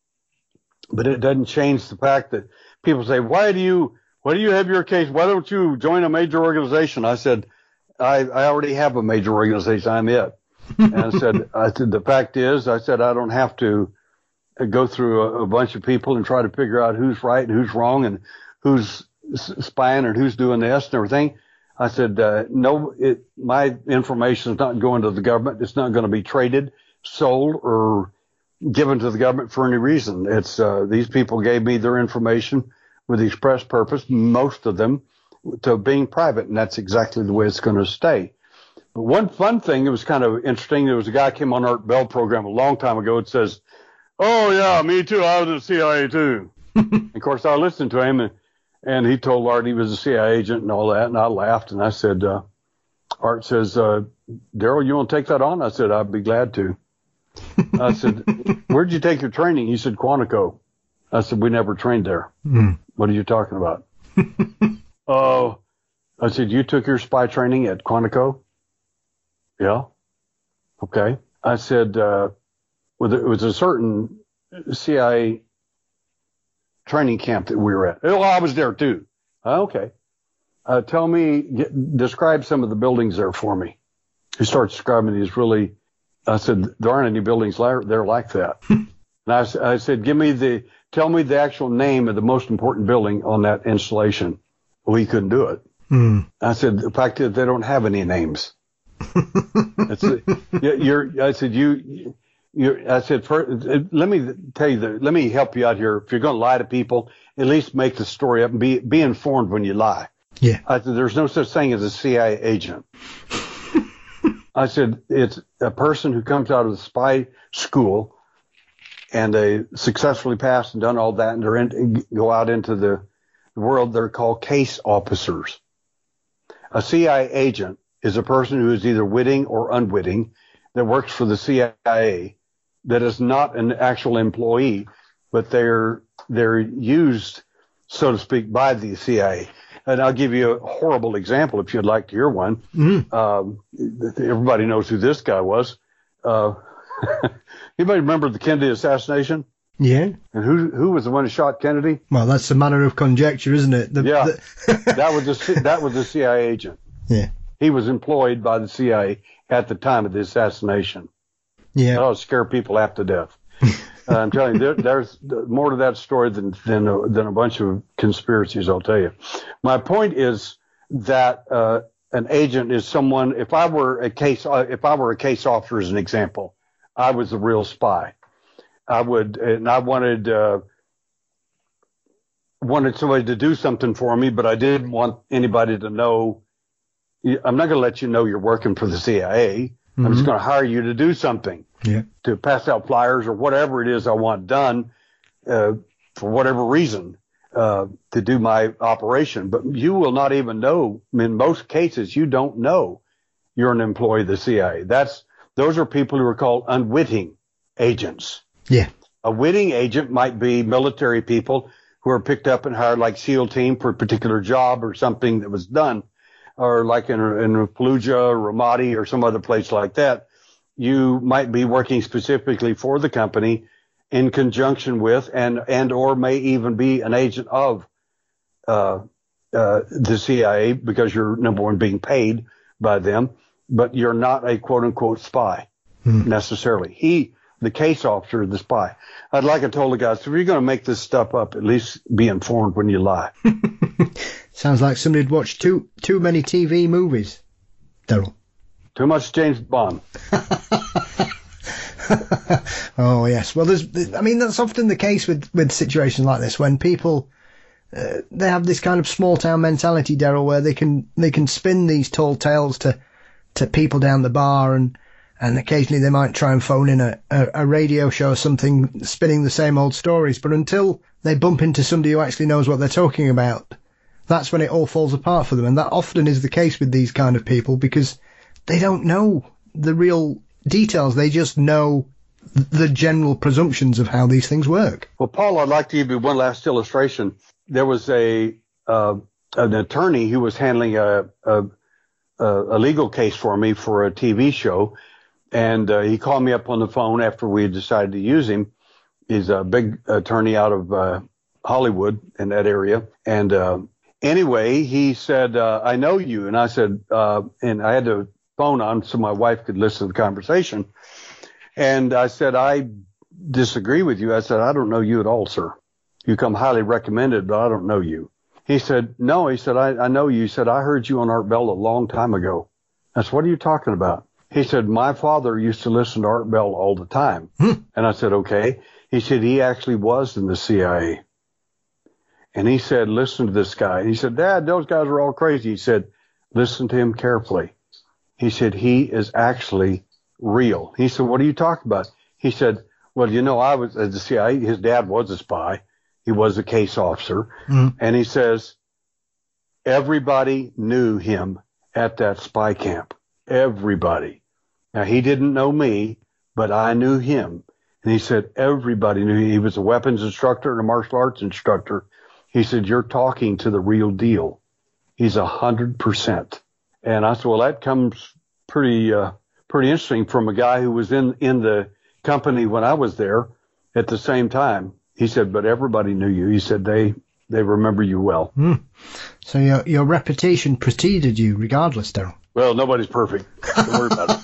But it doesn't change the fact that people say, "Why do you, why do you have your case? Why don't you join a major organization?" I said, "I, I already have a major organization. I'm it." And I said, "I said the fact is, I said I don't have to go through a, a bunch of people and try to figure out who's right and who's wrong and who's spying and who's doing this and everything." I said, uh, no, it, my information is not going to the government. It's not going to be traded, sold, or given to the government for any reason. It's, uh, these people gave me their information with the express purpose, most of them, to being private, and that's exactly the way it's going to stay. But one fun thing that was kind of interesting, there was a guy came on Art Bell program a long time ago. It says, "Oh yeah, me too. I was in the C I A too." Of course, I listened to him, and And he told Art he was a C I A agent and all that. And I laughed and I said, uh, Art says, uh, "Daryl, you want to take that on?" I said, "I'd be glad to." I said, "Where'd you take your training?" He said, "Quantico." I said, "We never trained there." Mm. "What are you talking about?" Oh, uh, I said, "You took your spy training at Quantico?" "Yeah." "Okay." I said, uh, well, it was a certain C I A training camp that we were at. "Oh, I was there too." Uh, "Okay. Uh, tell me, get, describe some of the buildings there for me." He starts describing these really, I said, "There aren't any buildings like, there like that." And I, I said, "Give me the, tell me the actual name of the most important building on that installation." Well, he couldn't do it. Mm. I said, "The fact is they don't have any names." It's, you're, I said, you, you, I said, for, let me tell you, the, let me help you out here. If you're going to lie to people, at least make the story up and be, be informed when you lie. Yeah. I said, there's no such thing as a C I A agent. I said, it's a person who comes out of the spy school and they successfully passed and done all that, and they're in, go out into the world. They're called case officers. A C I A agent is a person who is either witting or unwitting that works for the C I A, that is not an actual employee, but they're they're used, so to speak, by the C I A. And I'll give you a horrible example if you'd like to hear one. Mm-hmm. Um, everybody knows who this guy was. Uh, anybody remember the Kennedy assassination? Yeah. And who who was the one who shot Kennedy? Well, that's a matter of conjecture, isn't it? The, yeah. The that was a, that was a C I A agent. Yeah. He was employed by the C I A at the time of the assassination. Yeah. That'll scare people half to death. uh, I'm telling you, there, there's more to that story than than a, than a bunch of conspiracies, I'll tell you. My point is that uh, an agent is someone. If I were a case, if I were a case officer, as an example, I was a real spy. I would, and I wanted uh, wanted somebody to do something for me, but I didn't want anybody to know. I'm not going to let you know you're working for the C I A. Mm-hmm. I'm just going to hire you to do something, yeah. to pass out flyers or whatever it is I want done uh, for whatever reason. Uh, to do my operation, but you will not even know. In most cases, you don't know you're an employee of the C I A. That's those are people who are called unwitting agents. Yeah, a witting agent might be military people who are picked up and hired like SEAL team for a particular job or something that was done, or like in in Fallujah, Ramadi, or some other place like that. You might be working specifically for the company, in conjunction with, and, and or may even be an agent of uh, uh, the C I A, because you're, number one, being paid by them, but you're not a quote-unquote spy hmm. necessarily. He, the case officer, the spy. I'd like I told the guys, if you're going to make this stuff up, at least be informed when you lie. Sounds like somebody'd watched too too many T V movies, Daryl. Too much James Bond. Oh yes, well, there's. I mean, that's often the case with with situations like this, when people uh, they have this kind of small town mentality, Daryl, where they can they can spin these tall tales to to people down the bar, and and occasionally they might try and phone in a, a, a radio show or something, spinning the same old stories. But until they bump into somebody who actually knows what they're talking about, that's when it all falls apart for them. And that often is the case with these kind of people, because they don't know the real details. They just know the general presumptions of how these things work. Well, Paul, I'd like to give you one last illustration. There was a uh, an attorney who was handling a, a a legal case for me for a T V show, and uh, he called me up on the phone after we had decided to use him. He's a big attorney out of uh, Hollywood in that area, and uh, anyway, he said, uh, "I know you," and I said, uh, and I had to phone on so my wife could listen to the conversation. And I said, "I disagree with you." I said, "I don't know you at all, sir. You come highly recommended, but I don't know you." He said, "No," he said, I, I know you. He said, "I heard you on Art Bell a long time ago." I said, "What are you talking about?" He said, "My father used to listen to Art Bell all the time." Hmm. And I said, "Okay." He said, "He actually was in the C I A." And he said, "Listen to this guy." He said, "Dad, those guys are all crazy." He said, "Listen to him carefully." He said, "He is actually real." He said, "What are you talking about?" He said, "Well, you know, I was at the C I A. His dad was a spy. He was a case officer." Mm-hmm. And he says, everybody knew him at that spy camp. Everybody. Now, he didn't know me, but I knew him. And he said, everybody knew him. He was a weapons instructor and a martial arts instructor. He said, "You're talking to the real deal. He's a hundred percent." And I said, "Well, that comes pretty, uh, pretty interesting from a guy who was in, in the company when I was there at the same time." He said, "But everybody knew you." He said, they, they remember you well. Mm. So your, your reputation preceded you regardless, Daryl. Well, nobody's perfect. Don't worry about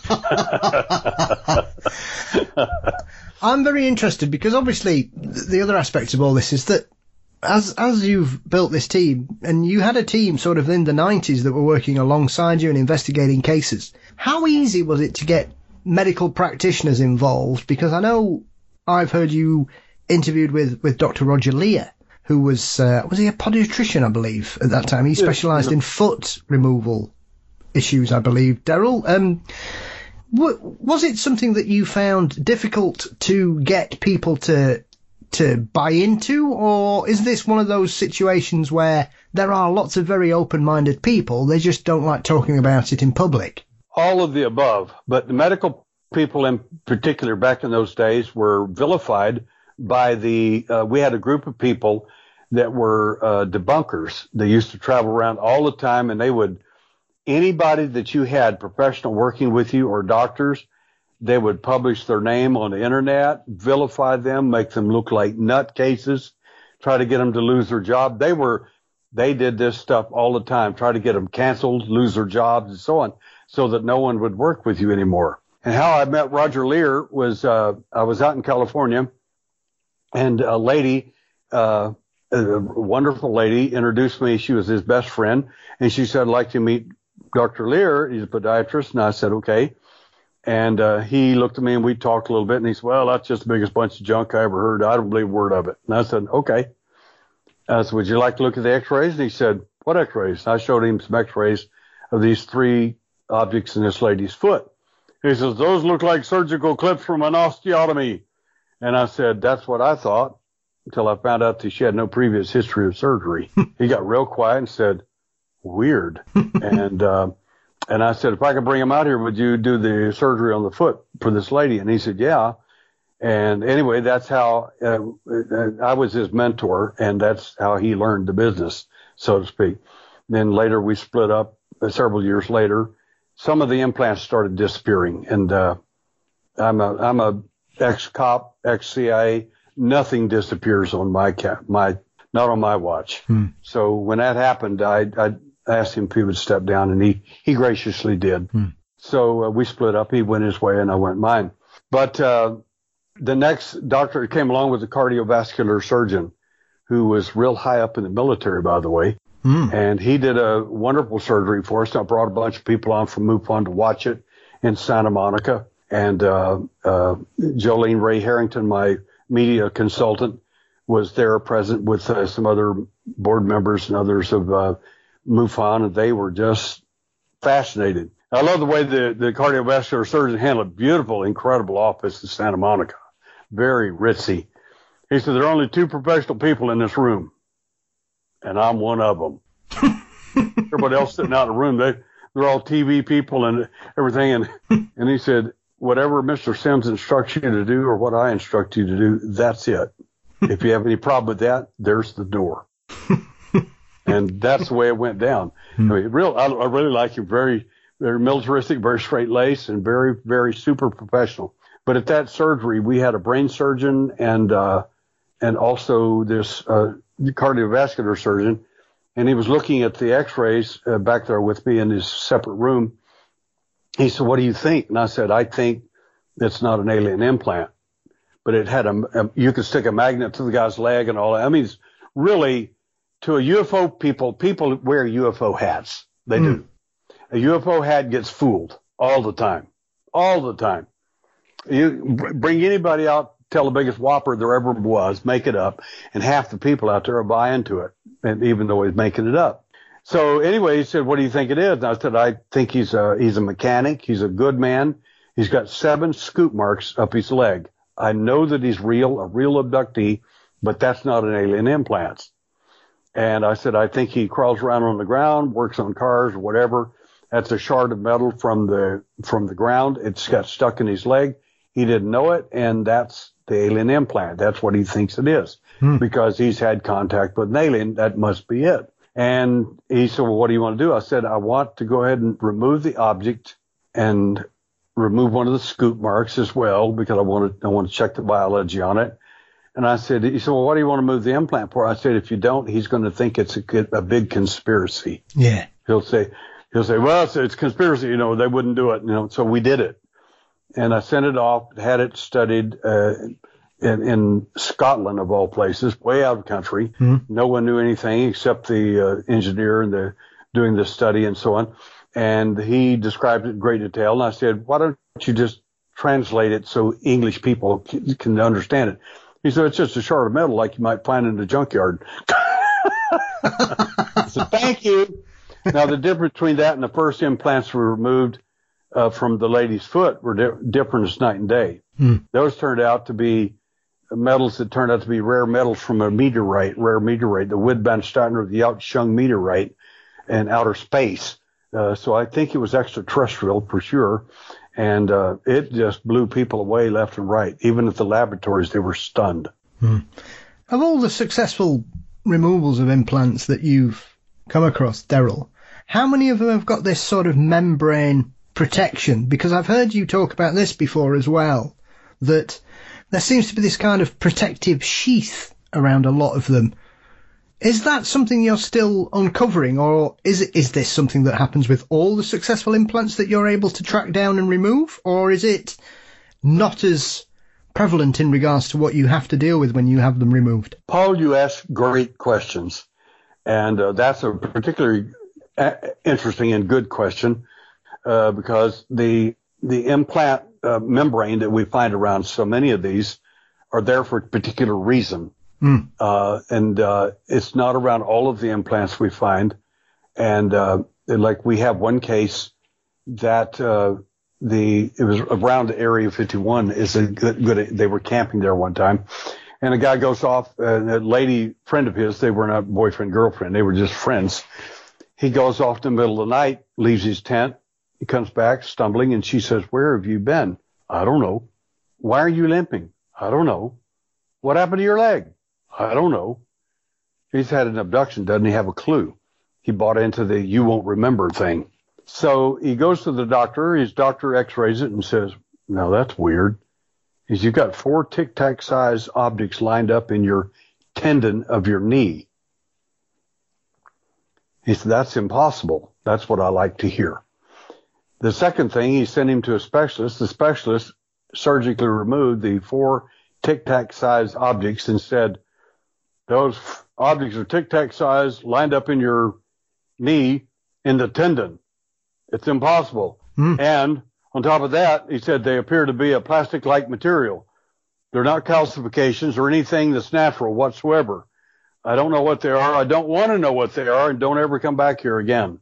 it. I'm very interested, because obviously the other aspect of all this is that as, as you've built this team, and you had a team sort of in the nineties that were working alongside you and investigating cases, how easy was it to get medical practitioners involved? Because I know I've heard you interviewed with, with Doctor Roger Lear, who was, uh, was he a podiatrician, I believe, at that time? He specialised yeah. in foot removal issues, I believe. Daryl, um, w- was it something that you found difficult to get people to to buy into, or is this one of those situations where there are lots of very open-minded people, they just don't like talking about it in public? All of the above, but the medical people in particular back in those days were vilified by the, uh, we had a group of people that were uh, debunkers. They used to travel around all the time, and they would, anybody that you had professional working with you or doctors, they would publish their name on the internet, vilify them, make them look like nutcases, try to get them to lose their job. They were, they did this stuff all the time, try to get them canceled, lose their jobs, and so on, so that no one would work with you anymore. And how I met Roger Lear was, uh, I was out in California, and a lady, uh, a wonderful lady, introduced me. She was his best friend, and she said, "I'd like to meet Doctor Lear, he's a podiatrist, and I said, okay. And uh, he looked at me, and we talked a little bit, and he said, well, that's just the biggest bunch of junk I ever heard. I don't believe a word of it. And I said, okay. I said, would you like to look at the x-rays? And he said, what x-rays? And I showed him some x-rays of these three objects in this lady's foot. He says, those look like surgical clips from an osteotomy. And I said, that's what I thought, until I found out that she had no previous history of surgery. He got real quiet and said, weird. and uh, and I said, if I could bring him out here, would you do the surgery on the foot for this lady? And he said, yeah. And anyway, that's how uh, I was his mentor, and that's how he learned the business, so to speak. Then later we split up uh, several years later. Some of the implants started disappearing, and uh, I'm a I'm a ex-cop, ex-C I A. Nothing disappears on my ca- my not on my watch. Hmm. So when that happened, I, I asked him if he would step down, and he he graciously did. Hmm. So uh, we split up. He went his way, and I went mine. But uh, the next doctor came along was a cardiovascular surgeon who was real high up in the military, by the way. Mm. And he did a wonderful surgery for us. I brought a bunch of people on from MUFON to watch it in Santa Monica. And uh, uh, Jolene Ray Harrington, my media consultant, was there present with uh, some other board members and others of uh, MUFON, and they were just fascinated. I love the way the, the cardiovascular surgeon handled a beautiful, incredible office in Santa Monica. Very ritzy. He said, there are only two professional people in this room, and I'm one of them. Everybody else sitting out in the room, they, they're all T V people and everything. And, and he said, whatever Mister Sims instructs you to do or what I instruct you to do, that's it. If you have any problem with that, there's the door. And that's the way it went down. Hmm. I mean, real, I, I really like him. Very, very militaristic, very straight laced, and very, very super professional. But at that surgery, we had a brain surgeon and uh, and also this uh, cardiovascular surgeon, and he was looking at the X-rays uh, back there with me in his separate room. He said, "What do you think?" And I said, "I think it's not an alien implant, but it had a, a you could stick a magnet to the guy's leg and all that. I mean, it's really to a U F O people. People wear U F O hats. They mm. do. A U F O hat gets fooled all the time, all the time." You bring anybody out, tell the biggest whopper there ever was, make it up, and half the people out there will buy into it, and even though he's making it up. So anyway, he said, "What do you think it is?" And I said, "I think he's a he's a mechanic. He's a good man. He's got seven scoop marks up his leg. I know that he's real, a real abductee, but that's not an alien implant." And I said, "I think he crawls around on the ground, works on cars or whatever. That's a shard of metal from the from the ground. It's got stuck in his leg. He didn't know it, and that's the alien implant. That's what he thinks it is, hmm. because he's had contact with an alien. That must be it." And he said, "Well, what do you want to do?" I said, "I want to go ahead and remove the object and remove one of the scoop marks as well, because I want to I want to check the biology on it." And I said, he said, "Well, what do you want to move the implant for?" I said, "If you don't, he's going to think it's a, a big conspiracy." Yeah. He'll say, he'll say, "Well, it's, it's conspiracy. You know, they wouldn't do it." You know, so we did it. And I sent it off, had it studied uh, in, in Scotland, of all places, way out of the country. Mm-hmm. No one knew anything except the uh, engineer and the doing the study and so on. And he described it in great detail. And I said, "Why don't you just translate it so English people can, can understand it?" He said, "It's just a shard of metal like you might find in a junkyard." I said, "Thank you." Now, the difference between that and the first implants were removed Uh, from the lady's foot were di- different as night and day. Hmm. Those turned out to be metals that turned out to be rare metals from a meteorite, rare meteorite, the Widmansteiner, the Yaochung meteorite in outer space. Uh, so I think it was extraterrestrial for sure. And uh, it just blew people away left and right. Even at the laboratories, they were stunned. Hmm. Of all the successful removals of implants that you've come across, Daryl, how many of them have got this sort of membrane protection? Because I've heard you talk about this before as well, that there seems to be this kind of protective sheath around a lot of them. Is that something you're still uncovering, or is it, is this something that happens with all the successful implants that you're able to track down and remove, or is it not as prevalent in regards to what you have to deal with when you have them removed? Paul, you ask great questions, and uh, that's a particularly a- interesting and good question uh, because the the implant uh, membrane that we find around so many of these are there for a particular reason. Mm. Uh, and uh, it's not around all of the implants we find. And uh, like we have one case that uh, the it was around Area fifty-one. Is a good, good. They were camping there one time, and a guy goes off. And a lady friend of his, they were not boyfriend girlfriend. They were just friends. He goes off in the middle of the night, leaves his tent. He comes back stumbling, and she says, "Where have you been?" "I don't know." "Why are you limping?" "I don't know." "What happened to your leg?" "I don't know." He's had an abduction. Doesn't he have a clue? He bought into the "you won't remember" thing. So he goes to the doctor. His doctor x-rays it and says, "No, that's weird." He says, "You've got four tic-tac size objects lined up in your tendon of your knee." He said, "That's impossible." That's what I like to hear. The second thing, he sent him to a specialist. The specialist surgically removed the four tic-tac size objects and said, "Those objects are tic-tac size lined up in your knee in the tendon. It's impossible." Mm. And on top of that, he said they appear to be a plastic-like material. They're not calcifications or anything that's natural whatsoever. I don't know what they are. I don't want to know what they are, and don't ever come back here again.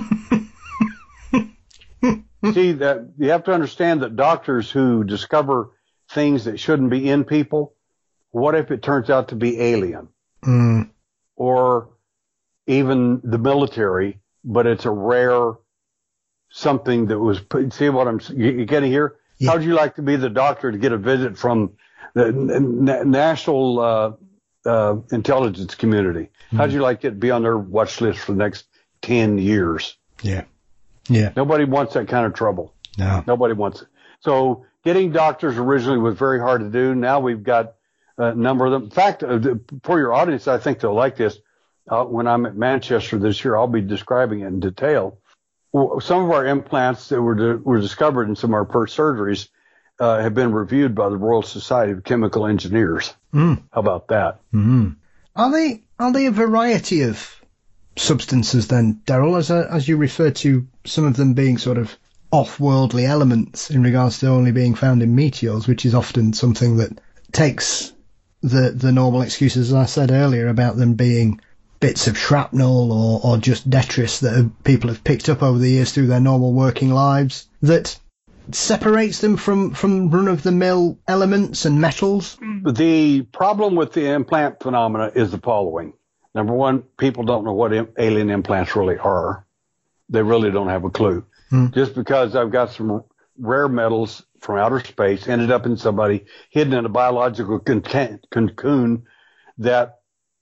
See, that you have to understand that doctors who discover things that shouldn't be in people, what if it turns out to be alien? Mm. Or even the military, but it's a rare something that was put. See what I'm you, you getting here? Yeah. How'd you like to be the doctor to get a visit from the n- national uh, uh, intelligence community? Mm. How'd you like it to be on their watch list for the next ten years? Yeah. Yeah. Nobody wants that kind of trouble. No. Nobody wants it. So getting doctors originally was very hard to do. Now we've got a number of them. In fact, uh, for your audience, I think they'll like this. Uh, when I'm at Manchester this year, I'll be describing it in detail. Well, some of our implants that were di- were discovered in some of our first surgeries uh, have been reviewed by the Royal Society of Chemical Engineers. Mm. How about that? Mm. Are they are they a variety of substances then, Daryl, as a, as you refer to some of them being sort of off-worldly elements in regards to only being found in meteors, which is often something that takes the the normal excuses, as I said earlier, about them being bits of shrapnel or, or just detritus that have, people have picked up over the years through their normal working lives, that separates them from, from run-of-the-mill elements and metals? The problem with the implant phenomena is the following. Number one, people don't know what im- alien implants really are. They really don't have a clue. Hmm. Just because I've got some rare metals from outer space ended up in somebody hidden in a biological con- cocoon that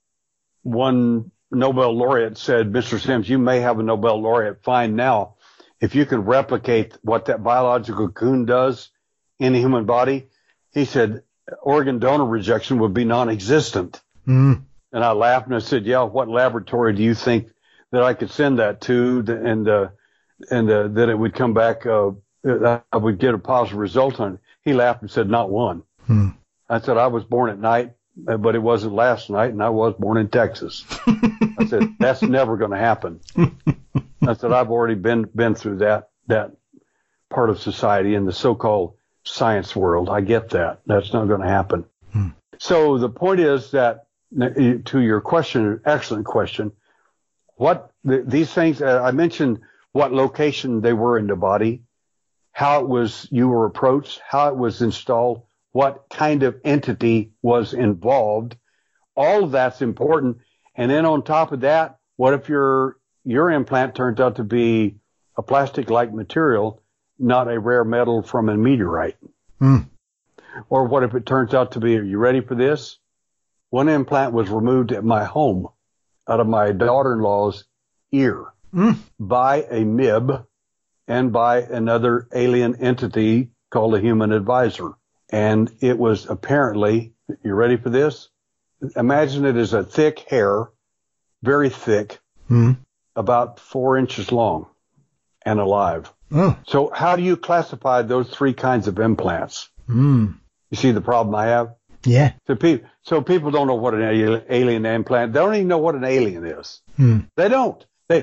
one Nobel laureate said, "Mister Sims, you may have a Nobel laureate. Fine now. If you can replicate what that biological cocoon does in a human body," he said, "organ donor rejection would be non-existent." Mm. And I laughed and I said, "Yeah, what laboratory do you think that I could send that to, and uh, and uh, that it would come back, uh, I would get a positive result on it?" He laughed and said, "Not one." Mm. I said, "I was born at night, but it wasn't last night, and I was born in Texas." I said, "That's never going to happen." I said, "I've already been been through that that part of society in the so-called science world. I get that. That's not going to happen." Hmm. So the point is that, to your question, excellent question, what the, these things, uh, I mentioned what location they were in the body, how it was you were approached, how it was installed, what kind of entity was involved. All of that's important. And then on top of that, what if your your implant turns out to be a plastic-like material, not a rare metal from a meteorite? Mm. Or what if it turns out to be, are you ready for this? One implant was removed at my home out of my daughter-in-law's ear Mm. by a M I B and by another alien entity called a human advisor. And it was apparently, you ready for this? Imagine it as a thick hair, very thick, Mm. about four inches long and alive. Oh. So how do you classify those three kinds of implants? Mm. You see the problem I have? Yeah. So, pe- so people don't know what an alien implant, they don't even know what an alien is. Mm. They don't. They,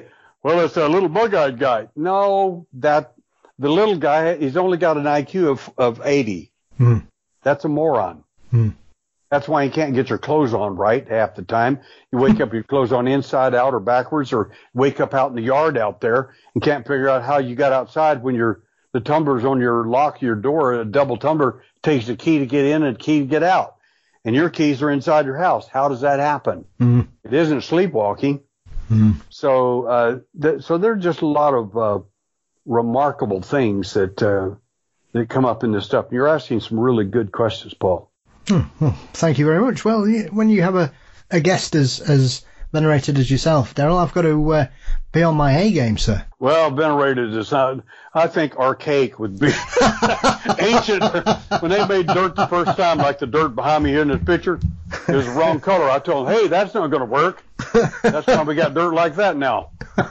Well, it's a little bug-eyed guy. No, that the little guy, he's only got an I Q of, of eighty. Hmm. That's a moron. Hmm. That's why you can't get your clothes on right half the time. You wake up your clothes on inside out or backwards, or wake up out in the yard out there and can't figure out how you got outside when you're, the tumbler's on your lock, your door, a double tumbler takes the key to get in and a key to get out. And your keys are inside your house. How does that happen? Hmm. It isn't sleepwalking. Hmm. So, uh, th- so there are just a lot of, uh, remarkable things that, uh, that come up in this stuff. You're asking some really good questions, Paul. Oh, well, thank you very much. Well, when you have a, a guest as as venerated as yourself, Daryl, I've got to uh, be on my A game, sir. Well, venerated is not, I think archaic would be ancient. When they made dirt the first time, like the dirt behind me here in this picture, it was the wrong color. I told them, hey, that's not going to work. That's why we got dirt like that now.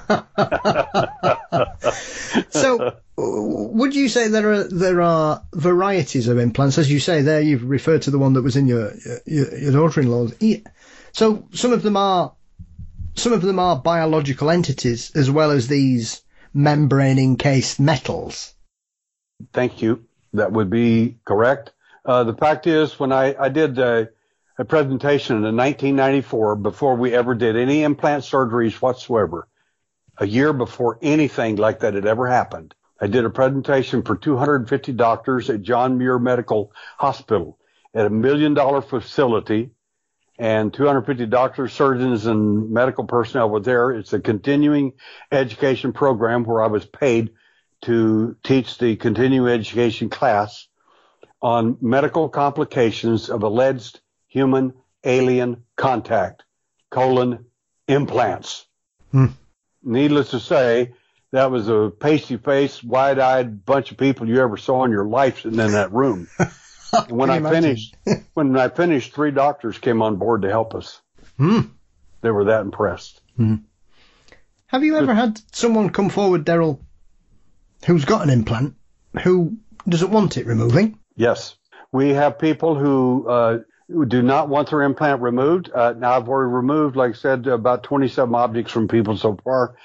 So, would you say there are there are varieties of implants? As you say there, you've referred to the one that was in your your, your daughter-in-law's. So some of them are some of them are biological entities as well as these membrane encased metals. Thank you. That would be correct. Uh, the fact is, when I I did a, a presentation in nineteen ninety-four, before we ever did any implant surgeries whatsoever, a year before anything like that had ever happened, I did a presentation for two hundred fifty doctors at John Muir Medical Hospital at a million dollar facility, and two hundred fifty doctors, surgeons, and medical personnel were there. It's a continuing education program where I was paid to teach the continuing education class on medical complications of alleged human alien contact, colon, implants. Hmm. Needless to say, that was a pasty-faced, wide-eyed bunch of people you ever saw in your life sitting in that room. When I finished, when I finished, three doctors came on board to help us. Hmm. They were that impressed. Hmm. Have you ever had someone come forward, Daryl, who's got an implant, who doesn't want it removing? Yes. We have people who, uh, who do not want their implant removed. Uh, now, I've already removed, like I said, about twenty-seven objects from people so far.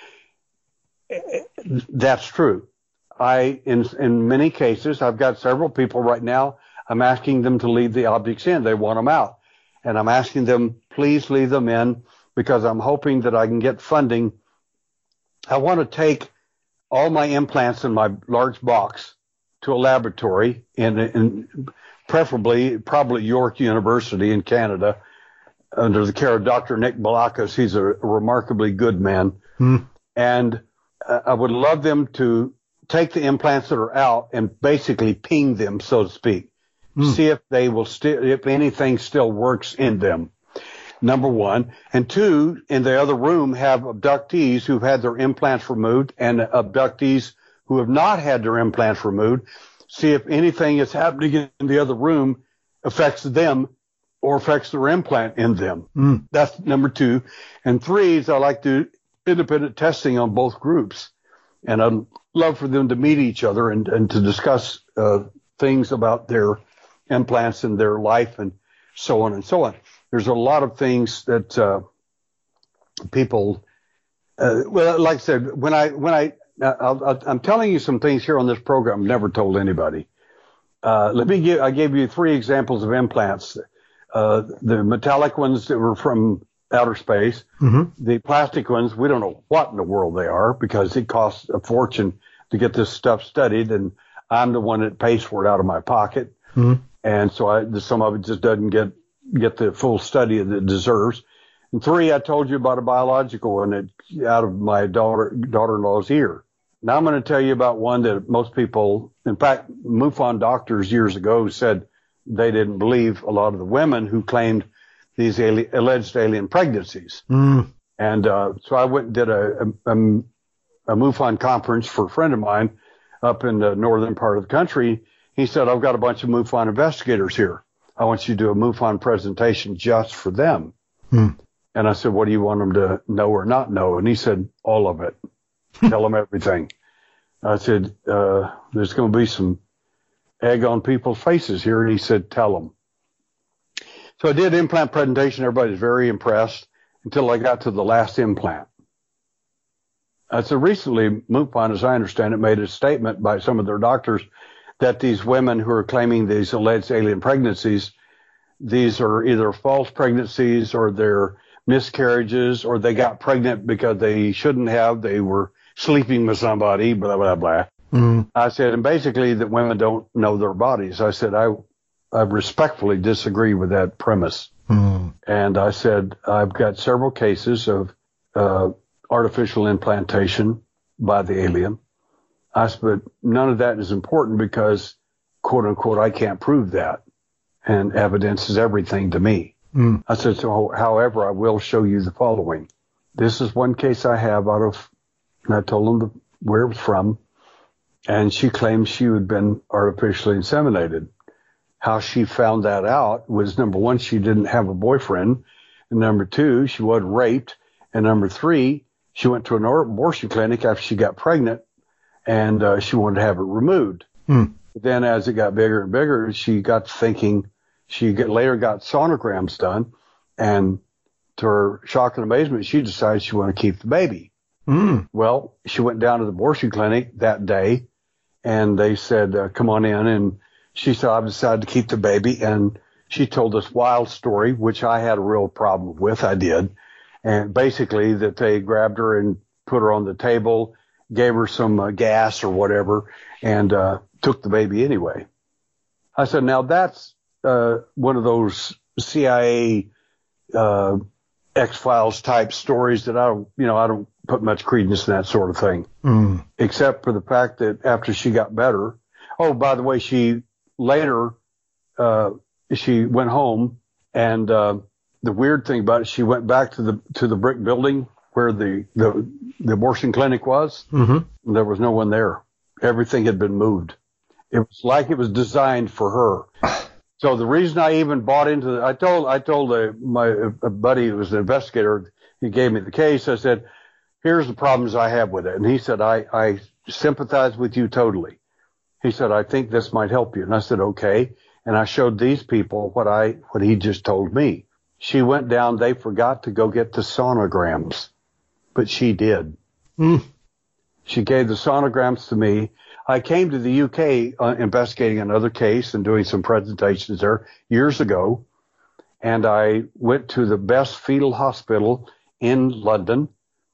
That's true. I, in, in many cases, I've got several people right now, I'm asking them to leave the objects in. They want them out. And I'm asking them, please leave them in, because I'm hoping that I can get funding. I want to take all my implants in my large box to a laboratory, in, in preferably, probably York University in Canada, under the care of Doctor Nick Balakis. He's a remarkably good man. Hmm. And uh, I would love them to take the implants that are out and basically ping them, so to speak. Mm. See if they will still, if anything still works in them. Number one. And two, in the other room have abductees who've had their implants removed and abductees who have not had their implants removed. See if anything that's happening in the other room affects them or affects their implant in them. Mm. That's number two. And three is I like to independent testing on both groups. And I'd love for them to meet each other and, and to discuss uh, things about their implants and their life and so on and so on. There's a lot of things that uh, people, uh, well, like I said, when I, when I, I'll, I'll, I'm telling you some things here on this program I've never told anybody. Uh, let me give, I gave you three examples of implants. Uh, the metallic ones that were from outer space, mm-hmm. the plastic ones, we don't know what in the world they are because it costs a fortune to get this stuff studied, and I'm the one that pays for it out of my pocket. Mm-hmm. And so I, some of it just doesn't get, get the full study that it deserves. And three, I told you about a biological one that out of my daughter, daughter-in-law's ear. Now I'm going to tell you about one that most people, in fact, MUFON doctors years ago said they didn't believe a lot of the women who claimed these alien, alleged alien pregnancies. Mm. And uh, so I went and did a, a, a MUFON conference for a friend of mine up in the northern part of the country. He said, I've got a bunch of MUFON investigators here. I want you to do a MUFON presentation just for them. Mm. And I said, what do you want them to know or not know? And he said, all of it. Tell them everything. I said, uh, there's going to be some egg on people's faces here. And he said, tell them. So I did implant presentation. Everybody was very impressed until I got to the last implant. I said, recently, MUFON, as I understand it, made a statement by some of their doctors that these women who are claiming these alleged alien pregnancies, these are either false pregnancies or they're miscarriages, or they got pregnant because they shouldn't have. They were sleeping with somebody, blah, blah, blah. Mm. I said, and basically that women don't know their bodies. I said, I, I respectfully disagree with that premise. Mm. And I said, I've got several cases of uh, artificial implantation by the alien. I said, but none of that is important because, quote unquote, I can't prove that. And evidence is everything to me. Mm. I said, so, however, I will show you the following. This is one case I have out of, and I told them the, where it was from, and she claims she had been artificially inseminated. How she found that out was, number one, she didn't have a boyfriend, and number two, she wasn't raped, and number three, she went to an abortion clinic after she got pregnant, and uh, she wanted to have it removed. Mm. Then as it got bigger and bigger, she got thinking, she get, later got sonograms done, and to her shock and amazement, she decided she wanted to keep the baby. Mm. Well, she went down to the abortion clinic that day, and they said, uh, come on in, and she said, I've decided to keep the baby, and she told this wild story, which I had a real problem with, I did, and basically that they grabbed her and put her on the table, gave her some uh, gas or whatever, and uh, took the baby anyway. I said, now that's uh, one of those C I A uh, X-Files type stories that I don't, you know, I don't put much credence in that sort of thing, mm. except for the fact that after she got better, oh, by the way, she later, uh, she went home, and uh, the weird thing about it, she went back to the to the brick building where the, the, the abortion clinic was. Mm-hmm. There was no one there. Everything had been moved. It was like it was designed for her. So the reason I even bought into the, I told, I told a, my a buddy who was an investigator, he gave me the case. I said, here's the problems I have with it. And he said, I, I sympathize with you totally. He said, I think this might help you. And I said, okay. And I showed these people what I, what he just told me. She went down, they forgot to go get the sonograms, but she did. Mm. She gave the sonograms to me. I came to the U K uh, investigating another case and doing some presentations there years ago. And I went to the best fetal hospital in London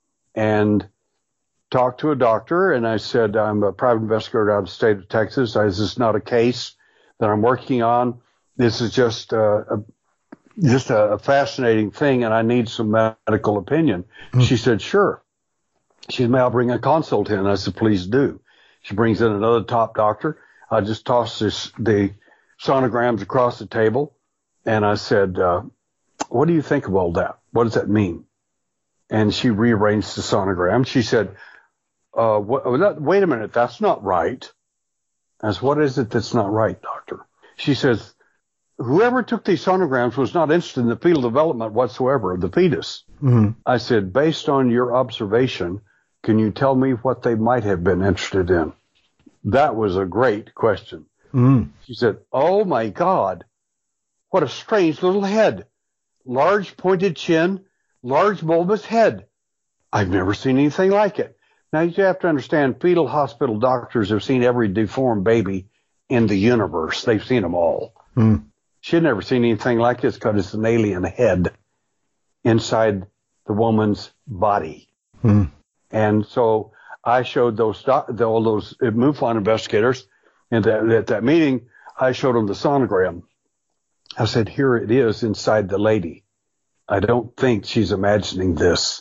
and talked to a doctor. And I said, I'm a private investigator out of the state of Texas. I, this is not a case that I'm working on. This is just uh, a, just a, a fascinating thing, and I need some medical opinion. Mm. She said, sure. She said, may I bring a consult in? I said, please do. She brings in another top doctor. I just tossed this, the sonograms across the table, and I said, uh, what do you think of all that? What does that mean? And she rearranged the sonogram. She said, uh, what, wait a minute, that's not right. I said, what is it that's not right, doctor? She says, whoever took these sonograms was not interested in the fetal development whatsoever of the fetus. Mm-hmm. I said, based on your observation, can you tell me what they might have been interested in? That was a great question. Mm. She said, oh, my God, what a strange little head. Large pointed chin, large bulbous head. I've never seen anything like it. Now, you have to understand, fetal hospital doctors have seen every deformed baby in the universe. They've seen them all. Mm. She had never seen anything like this because it's an alien head inside the woman's body. Mm. And so I showed those all those MUFON investigators and that, at that meeting, I showed them the sonogram. I said, here it is inside the lady. I don't think she's imagining this.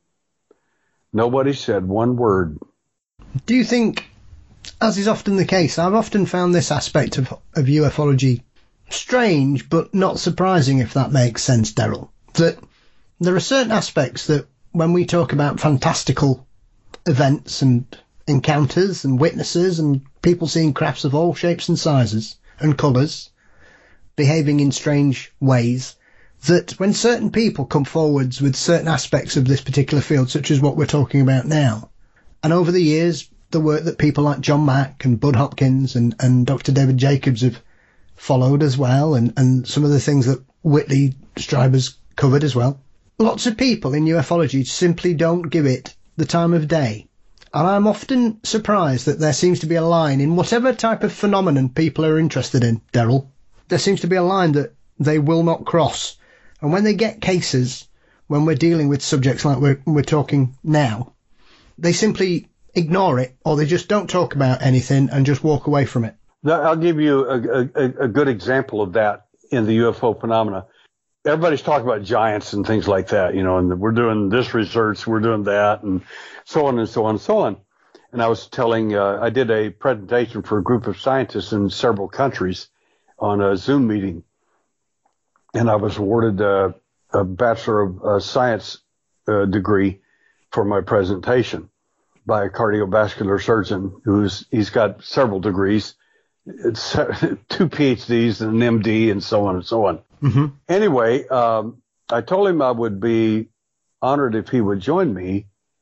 Nobody said one word. Do you think, as is often the case, I've often found this aspect of, of ufology strange, but not surprising, if that makes sense, Daryl, that there are certain aspects that when we talk about fantastical events and encounters and witnesses and people seeing crafts of all shapes and sizes and colours behaving in strange ways, that when certain people come forwards with certain aspects of this particular field, such as what we're talking about now, and over the years, the work that people like John Mack and Bud Hopkins and, and Doctor David Jacobs have followed as well, and, and some of the things that Whitley Strieber's covered as well, lots of people in ufology simply don't give it the time of day. And I'm often surprised that there seems to be a line in whatever type of phenomenon people are interested in, Daryl. There seems to be a line that they will not cross. And when they get cases, when we're dealing with subjects like we're, we're talking now, they simply ignore it, or they just don't talk about anything and just walk away from it. I'll give you a, a, a good example of that in the U F O phenomena. Everybody's talking about giants and things like that, you know, and we're doing this research, we're doing that, and so on and so on and so on. And I was telling, uh, I did a presentation for a group of scientists in several countries on a Zoom meeting, and I was awarded a, a Bachelor of uh, Science uh, degree for my presentation by a cardiovascular surgeon who's he's got several degrees. It's two PhDs and an M D and so on and so on. Mm-hmm. Anyway, um, I told him I would be honored if he would join me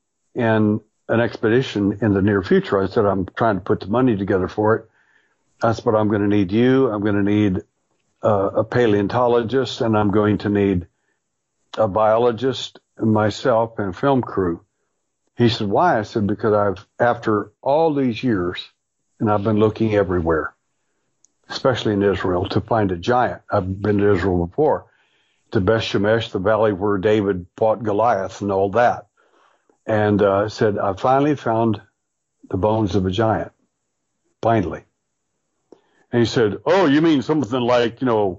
in an expedition in the near future. I said, I'm trying to put the money together for it. That's what I'm going to need you. I'm going to need uh, a paleontologist, and I'm going to need a biologist, myself, and a film crew. He said, why? I said, because I've, after all these years, and I've been looking everywhere, especially in Israel, to find a giant. I've been to Israel before, to Beth Shemesh, the valley where David fought Goliath and all that. And uh, said, I finally found the bones of a giant. Finally. And he said, oh, you mean something like, you know,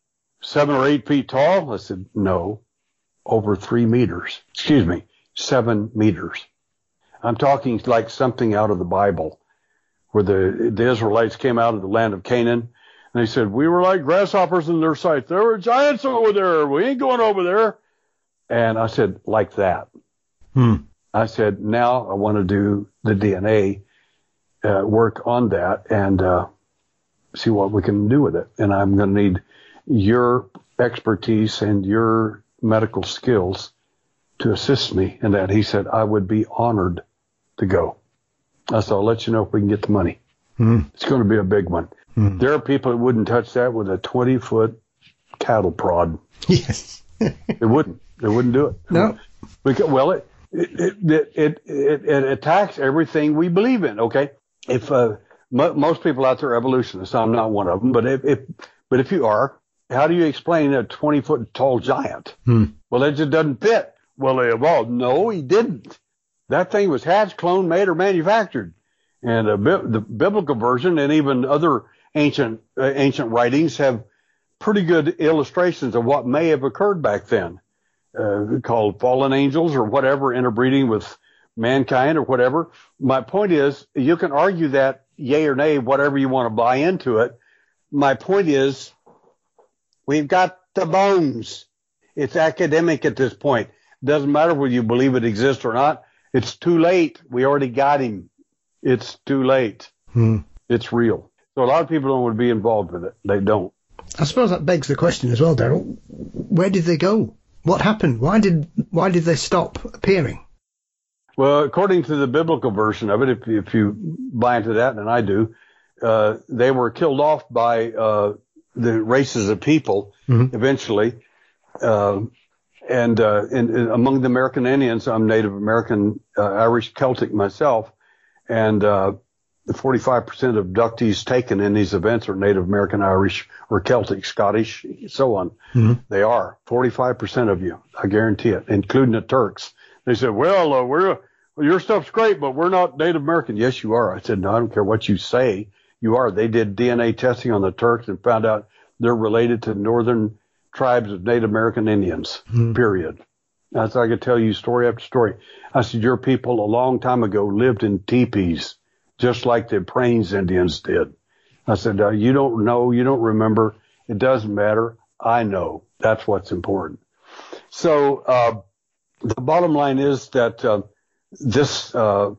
seven or eight feet tall? I said, no, over three meters. Excuse me, seven meters. I'm talking like something out of the Bible, where the, the Israelites came out of the land of Canaan, and they said, we were like grasshoppers in their sight. There were giants over there. We ain't going over there. And I said, like that. Hmm. I said, now I want to do the D N A uh, work on that and uh, see what we can do with it. And I'm going to need your expertise and your medical skills to assist me in that. He said, I would be honored to go. I said, I'll let you know if we can get the money. Mm. It's going to be a big one. Mm. There are people that wouldn't touch that with a twenty-foot cattle prod. Yes. They wouldn't. They wouldn't do it. No. Because, well, it it, it it it it attacks everything we believe in, okay? If uh, mo- most people out there are evolutionists, I'm not one of them, but if, if but if you are, how do you explain a twenty-foot tall giant? Hmm. Well, it just doesn't fit. Well, they evolved. No, he didn't. That thing was hatched, cloned, made, or manufactured. And uh, bi- the biblical version and even other ancient uh, ancient writings have pretty good illustrations of what may have occurred back then, uh, called fallen angels or whatever, interbreeding with mankind or whatever. My point is, you can argue that yay or nay, whatever you want to buy into it. My point is, we've got the bones. It's academic at this point. Doesn't matter whether you believe it exists or not. It's too late. We already got him. It's too late. Hmm. It's real. So a lot of people don't want to be involved with it. They don't. I suppose that begs the question as well, Daryl. Where did they go? What happened? Why did why did they stop appearing? Well, according to the biblical version of it, if, if you buy into that, and I do, uh, they were killed off by uh, the races of people mm-hmm. eventually. Uh, and, uh, and, and among the American Indians, I'm Native American, uh, Irish, Celtic myself, and uh, forty-five percent of abductees taken in these events are Native American, Irish, or Celtic, Scottish, so on. Mm-hmm. They are forty-five percent of you, I guarantee it, including the Turks. They said, well, uh, we're well, your stuff's great, but we're not Native American. Yes, you are. I said, no, I don't care what you say. You are. They did D N A testing on the Turks and found out they're related to northern tribes of Native American Indians, mm-hmm. period. That's I could tell you story after story. I said, your people a long time ago lived in teepees, just like the Plains Indians did. I said, uh, you don't know, you don't remember. It doesn't matter. I know. That's what's important. So uh, the bottom line is that uh, this uh,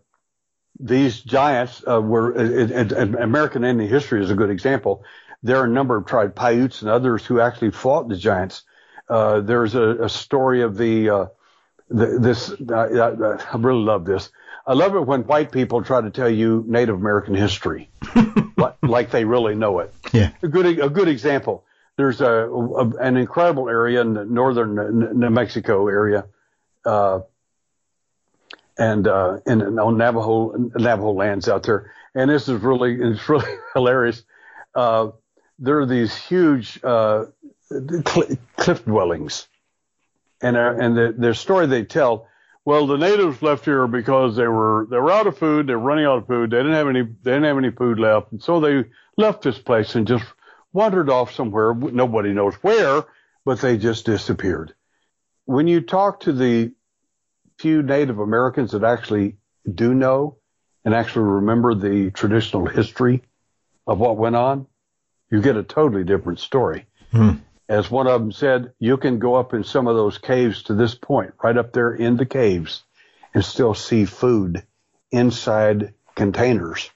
these giants uh, were, and, and American Indian history is a good example. There are a number of tribes, Paiutes and others, who actually fought the giants. Uh, there's a, a story of the, uh, the this, uh, I, I really love this. I love it when white people try to tell you Native American history, like, like they really know it. Yeah. A good, a good example. There's a, a an incredible area in the northern New Mexico area, uh, and uh, in on Navajo Navajo lands out there. And this is really it's really hilarious. Uh, there are these huge uh, cl- cliff dwellings, and uh, and the, their story they tell. Well, the natives left here because they were they were out of food. They were running out of food. They didn't have any they didn't have any food left, and so they left this place and just wandered off somewhere. Nobody knows where, but they just disappeared. When you talk to the few Native Americans that actually do know and actually remember the traditional history of what went on, you get a totally different story. Hmm. As one of them said, you can go up in some of those caves to this point, right up there in the caves, and still see food inside containers.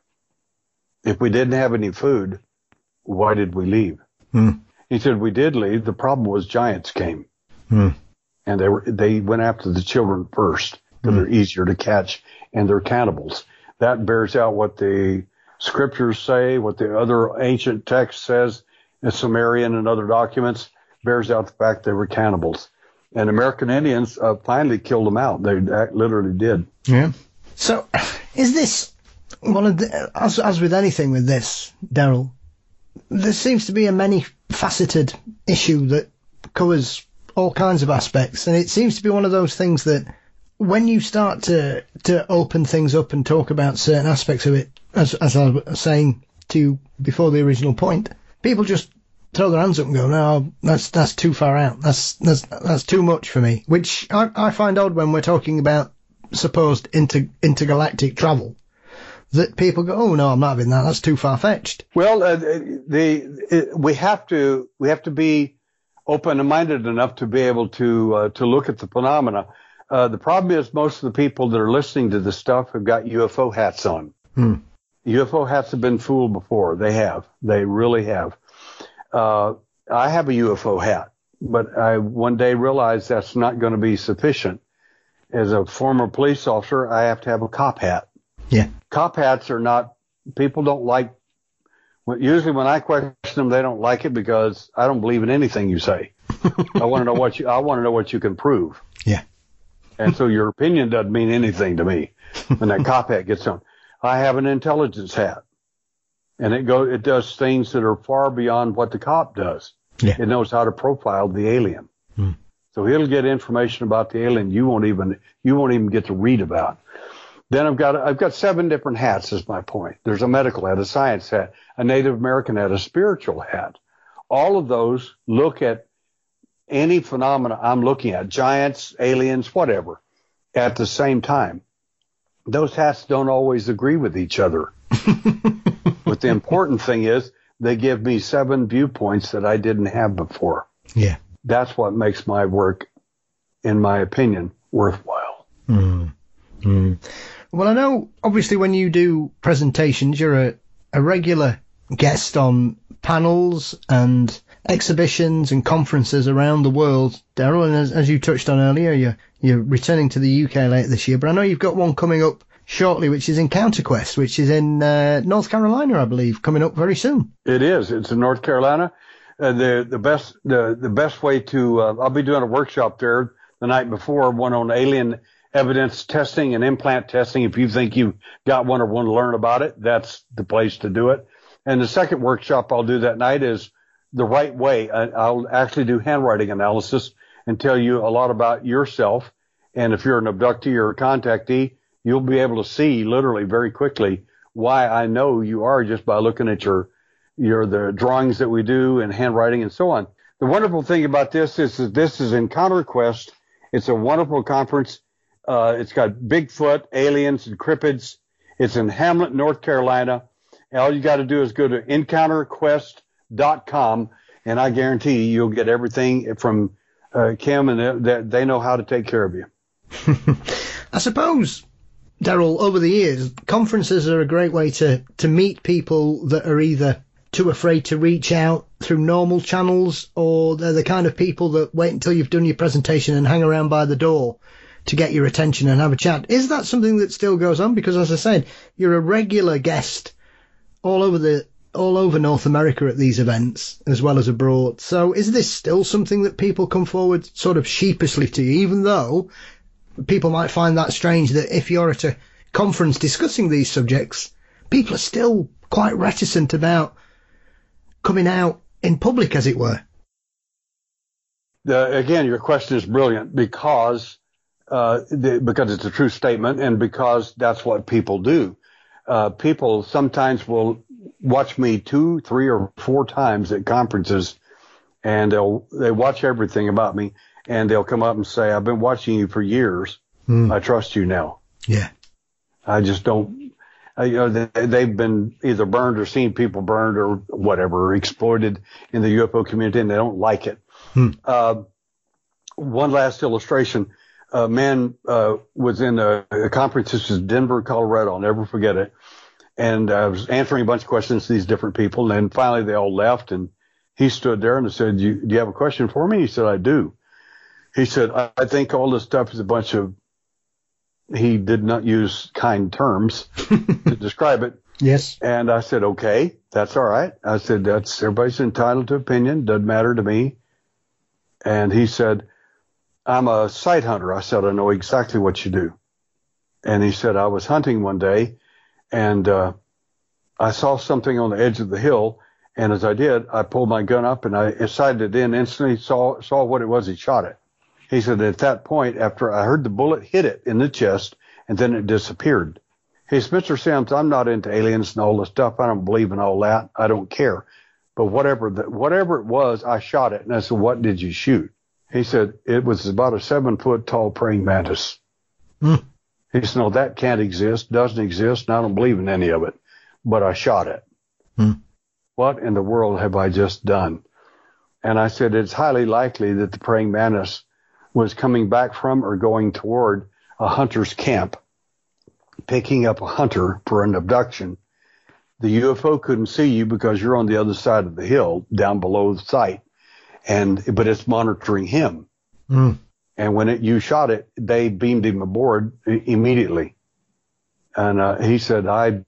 If we didn't have any food, why did we leave? Hmm. He said, we did leave. The problem was giants came. Hmm. And they were they went after the children first because hmm. they're easier to catch, and they're cannibals. That bears out what the scriptures say, what the other ancient text says, the Sumerian and other documents, bears out the fact they were cannibals. And American Indians uh, finally killed them out. They literally did. Yeah. So is this one of the, as, as with anything with this, Daryl, there seems to be a many-faceted issue that covers all kinds of aspects. And it seems to be one of those things that when you start to, to open things up and talk about certain aspects of it, as, as I was saying to you before the original point, people just throw their hands up and go, no, that's that's too far out. That's that's that's too much for me. Which I, I find odd when we're talking about supposed inter, intergalactic travel, that people go, oh no, I'm not having that. That's too far fetched. Well, uh, the it, we have to we have to be open-minded enough to be able to uh, to look at the phenomena. Uh, the problem is most of the people that are listening to this stuff have got U F O hats on. Hmm. U F O hats have been fooled before. They have. They really have. Uh, I have a U F O hat, but I one day realized that's not going to be sufficient. As a former police officer, I have to have a cop hat. Yeah. Cop hats are not, people don't like, usually when I question them, they don't like it because I don't believe in anything you say. I want to know what you, I want to know what you can prove. Yeah. And so your opinion doesn't mean anything to me when that cop hat gets on. I have an intelligence hat, and it go it does things that are far beyond what the cop does. Yeah. It knows how to profile the alien, hmm. so it'll get information about the alien you won't even you won't even get to read about. Then I've got I've got seven different hats. Is my point. There's a medical hat, a science hat, a Native American hat, a spiritual hat. All of those look at any phenomena I'm looking at, giants, aliens, whatever, at the same time. Those hats don't always agree with each other. But the important thing is they give me seven viewpoints that I didn't have before. Yeah. That's what makes my work, in my opinion, worthwhile. Mm. Mm. Well, I know, obviously, when you do presentations, you're a, a regular guest on panels and exhibitions and conferences around the world, Daryl, and as, as you touched on earlier, you're, you're returning to the U K later this year, but I know you've got one coming up shortly, which is Encounter Quest, which is in uh, North Carolina, I believe, coming up very soon. It is. It's in North Carolina. Uh, the the best the the best way to uh, I'll be doing a workshop there the night before, one on alien evidence testing and implant testing. If you think you've got one or want to learn about it, that's the place to do it. And the second workshop I'll do that night is the right way. I'll actually do handwriting analysis and tell you a lot about yourself. And if you're an abductee or a contactee, you'll be able to see literally very quickly why I know you are just by looking at your, your, the drawings that we do and handwriting and so on. The wonderful thing about this is that this is Encounter Quest. It's a wonderful conference. Uh, it's got Bigfoot, aliens, and cryptids. It's in Hamlet, North Carolina. All you got to do is go to encounter quest dot com, and I guarantee you'll get everything from uh, Kim, and they, they know how to take care of you. I suppose, Daryl, over the years, conferences are a great way to, to meet people that are either too afraid to reach out through normal channels, or they're the kind of people that wait until you've done your presentation and hang around by the door to get your attention and have a chat. Is that something that still goes on? Because, as I said, you're a regular guest all over the all over North America at these events, as well as abroad. So is this still something that people come forward sort of sheepishly to, even though people might find that strange that if you're at a conference discussing these subjects, people are still quite reticent about coming out in public, as it were. The, again, your question is brilliant because uh, the, because it's a true statement and because that's what people do. Uh, people sometimes will watch me two, three, or four times at conferences, and they'll they watch everything about me, and they'll come up and say, "I've been watching you for years. Mm. I trust you now." Yeah. I just don't. Uh, you know, they, they've been either burned or seen people burned or whatever, exploited in the U F O community, and they don't like it. Hmm. Uh, one last illustration. A man uh, was in a, a conference. This was Denver, Colorado. I'll never forget it. And I was answering a bunch of questions to these different people. And then finally they all left. And he stood there and said, do you, do you have a question for me? He said, I do. He said, I, I think all this stuff is a bunch of, he did not use kind terms to describe it. Yes. And I said, okay, that's all right. I said, that's, everybody's entitled to opinion. Doesn't matter to me. And he said, I'm a sight hunter. I said, I know exactly what you do. And he said, I was hunting one day and uh, I saw something on the edge of the hill. And as I did, I pulled my gun up and I sighted it in, instantly saw, saw what it was. He shot it. He said, at that point, after I heard the bullet hit it in the chest and then it disappeared. He said, Mister Sims, I'm not into aliens and all this stuff. I don't believe in all that. I don't care. But whatever the, whatever it was, I shot it. And I said, what did you shoot? He said, it was about a seven foot tall praying mantis. Mm. He said, no, that can't exist, doesn't exist, and I don't believe in any of it. But I shot it. Mm. What in the world have I just done? And I said, it's highly likely that the praying mantis was coming back from or going toward a hunter's camp, picking up a hunter for an abduction. The U F O couldn't see you because you're on the other side of the hill down below the site. And, but it's monitoring him. Mm. And when it, you shot it, they beamed him aboard immediately. And, uh, he said, I,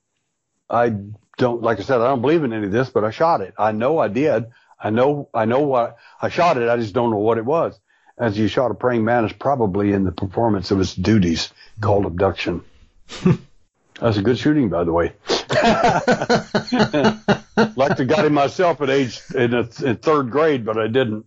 I don't, like I said, I don't believe in any of this, but I shot it. I know I did. I know, I know what I shot it. I just don't know what it was. As you shot a praying mantis, probably in the performance of its duties called abduction. That's a good shooting, by the way. Like to got him myself at age in, a, in third grade, but I didn't.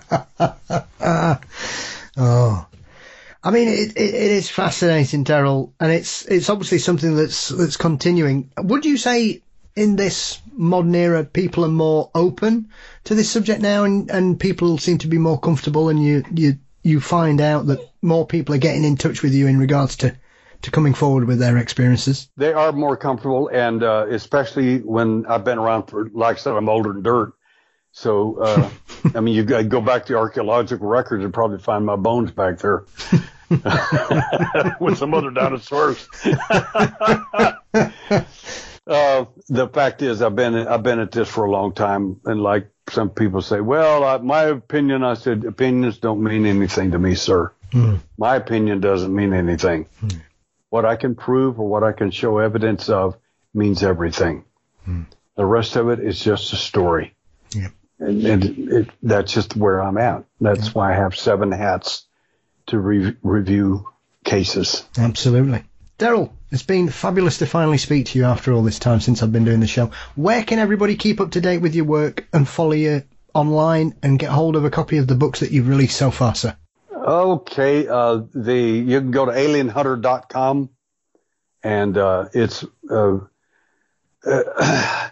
Oh, I mean, it, it, it is fascinating, Daryl, and it's it's obviously something that's that's continuing. Would you say in this modern era, people are more open to this subject now, and, and people seem to be more comfortable, and you you you find out that more people are getting in touch with you in regards to. to coming forward with their experiences? They are more comfortable, and uh, especially when I've been around for, like I said, I'm older than dirt. So, uh, I mean, you go back to archaeological records and probably find my bones back there with some other dinosaurs. uh, the fact is, I've been I've been at this for a long time, and like some people say, well, I, my opinion, I said, opinions don't mean anything to me, sir. Mm. My opinion doesn't mean anything. Mm. What I can prove or what I can show evidence of means everything. Hmm. The rest of it is just a story. Yeah. And, and it, that's just where I'm at. That's yeah. why I have seven hats to re- review cases. Absolutely. Daryl, it's been fabulous to finally speak to you after all this time since I've been doing the show. Where can everybody keep up to date with your work and follow you online and get hold of a copy of the books that you've released so far, sir? Okay, uh, the you can go to alien hunter dot com, and uh, it's. Uh, uh,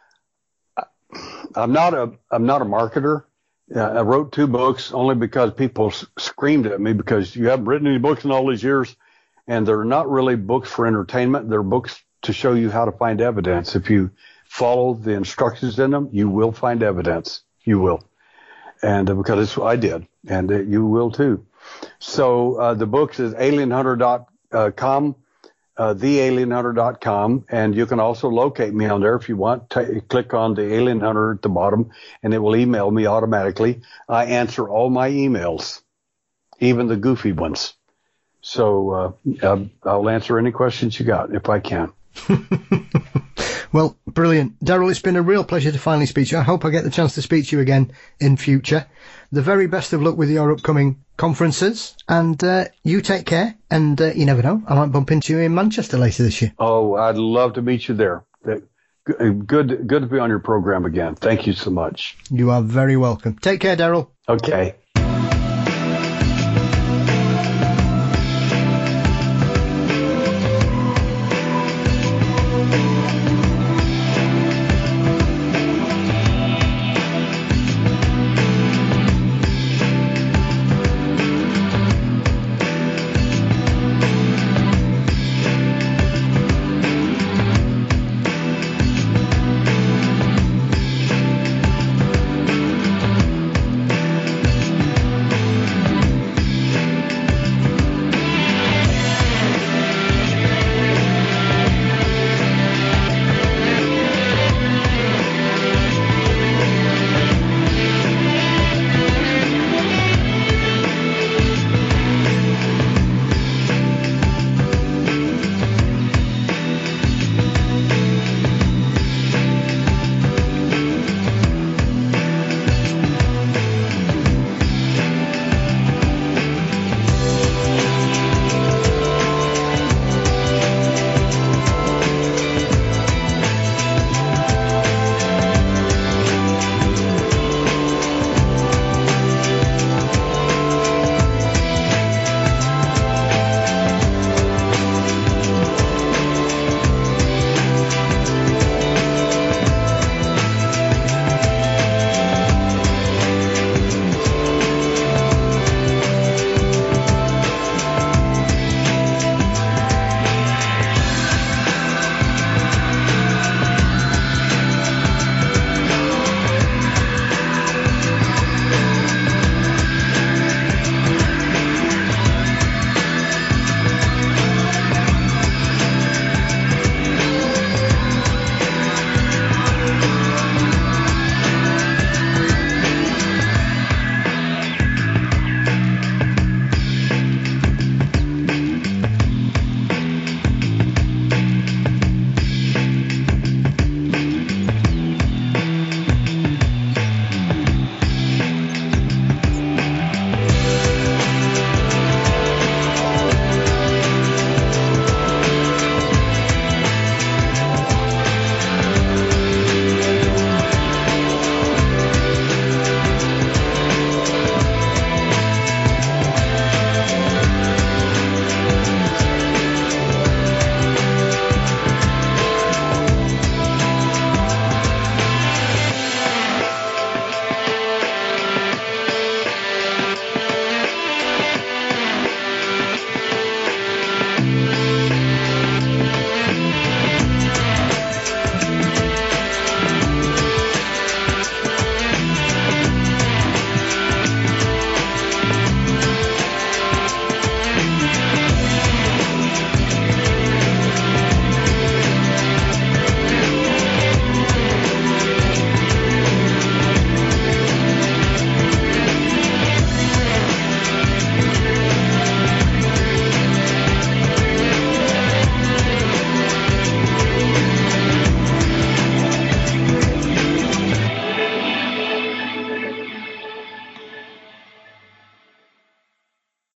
I'm not a I'm not a marketer. Uh, I wrote two books only because people s- screamed at me because you haven't written any books in all these years, and they're not really books for entertainment. They're books to show you how to find evidence. If you follow the instructions in them, you will find evidence. You will. And uh, because it's what I did, and uh, you will too. So uh, the books is alien hunter dot com, uh, the alien hunter dot com, and you can also locate me on there if you want. T- click on the Alien Hunter at the bottom, and it will email me automatically. I answer all my emails, even the goofy ones. So uh, I'll answer any questions you got if I can. Well, brilliant. Daryl, it's been a real pleasure to finally speak to you. I hope I get the chance to speak to you again in future. the very best of luck with your upcoming conferences, and uh, you take care, and uh, you never know, I might bump into you in Manchester later this year. Oh, I'd love to meet you there. Good, good to be on your program again. Thank you so much. You are very welcome. Take care, Daryl. Okay.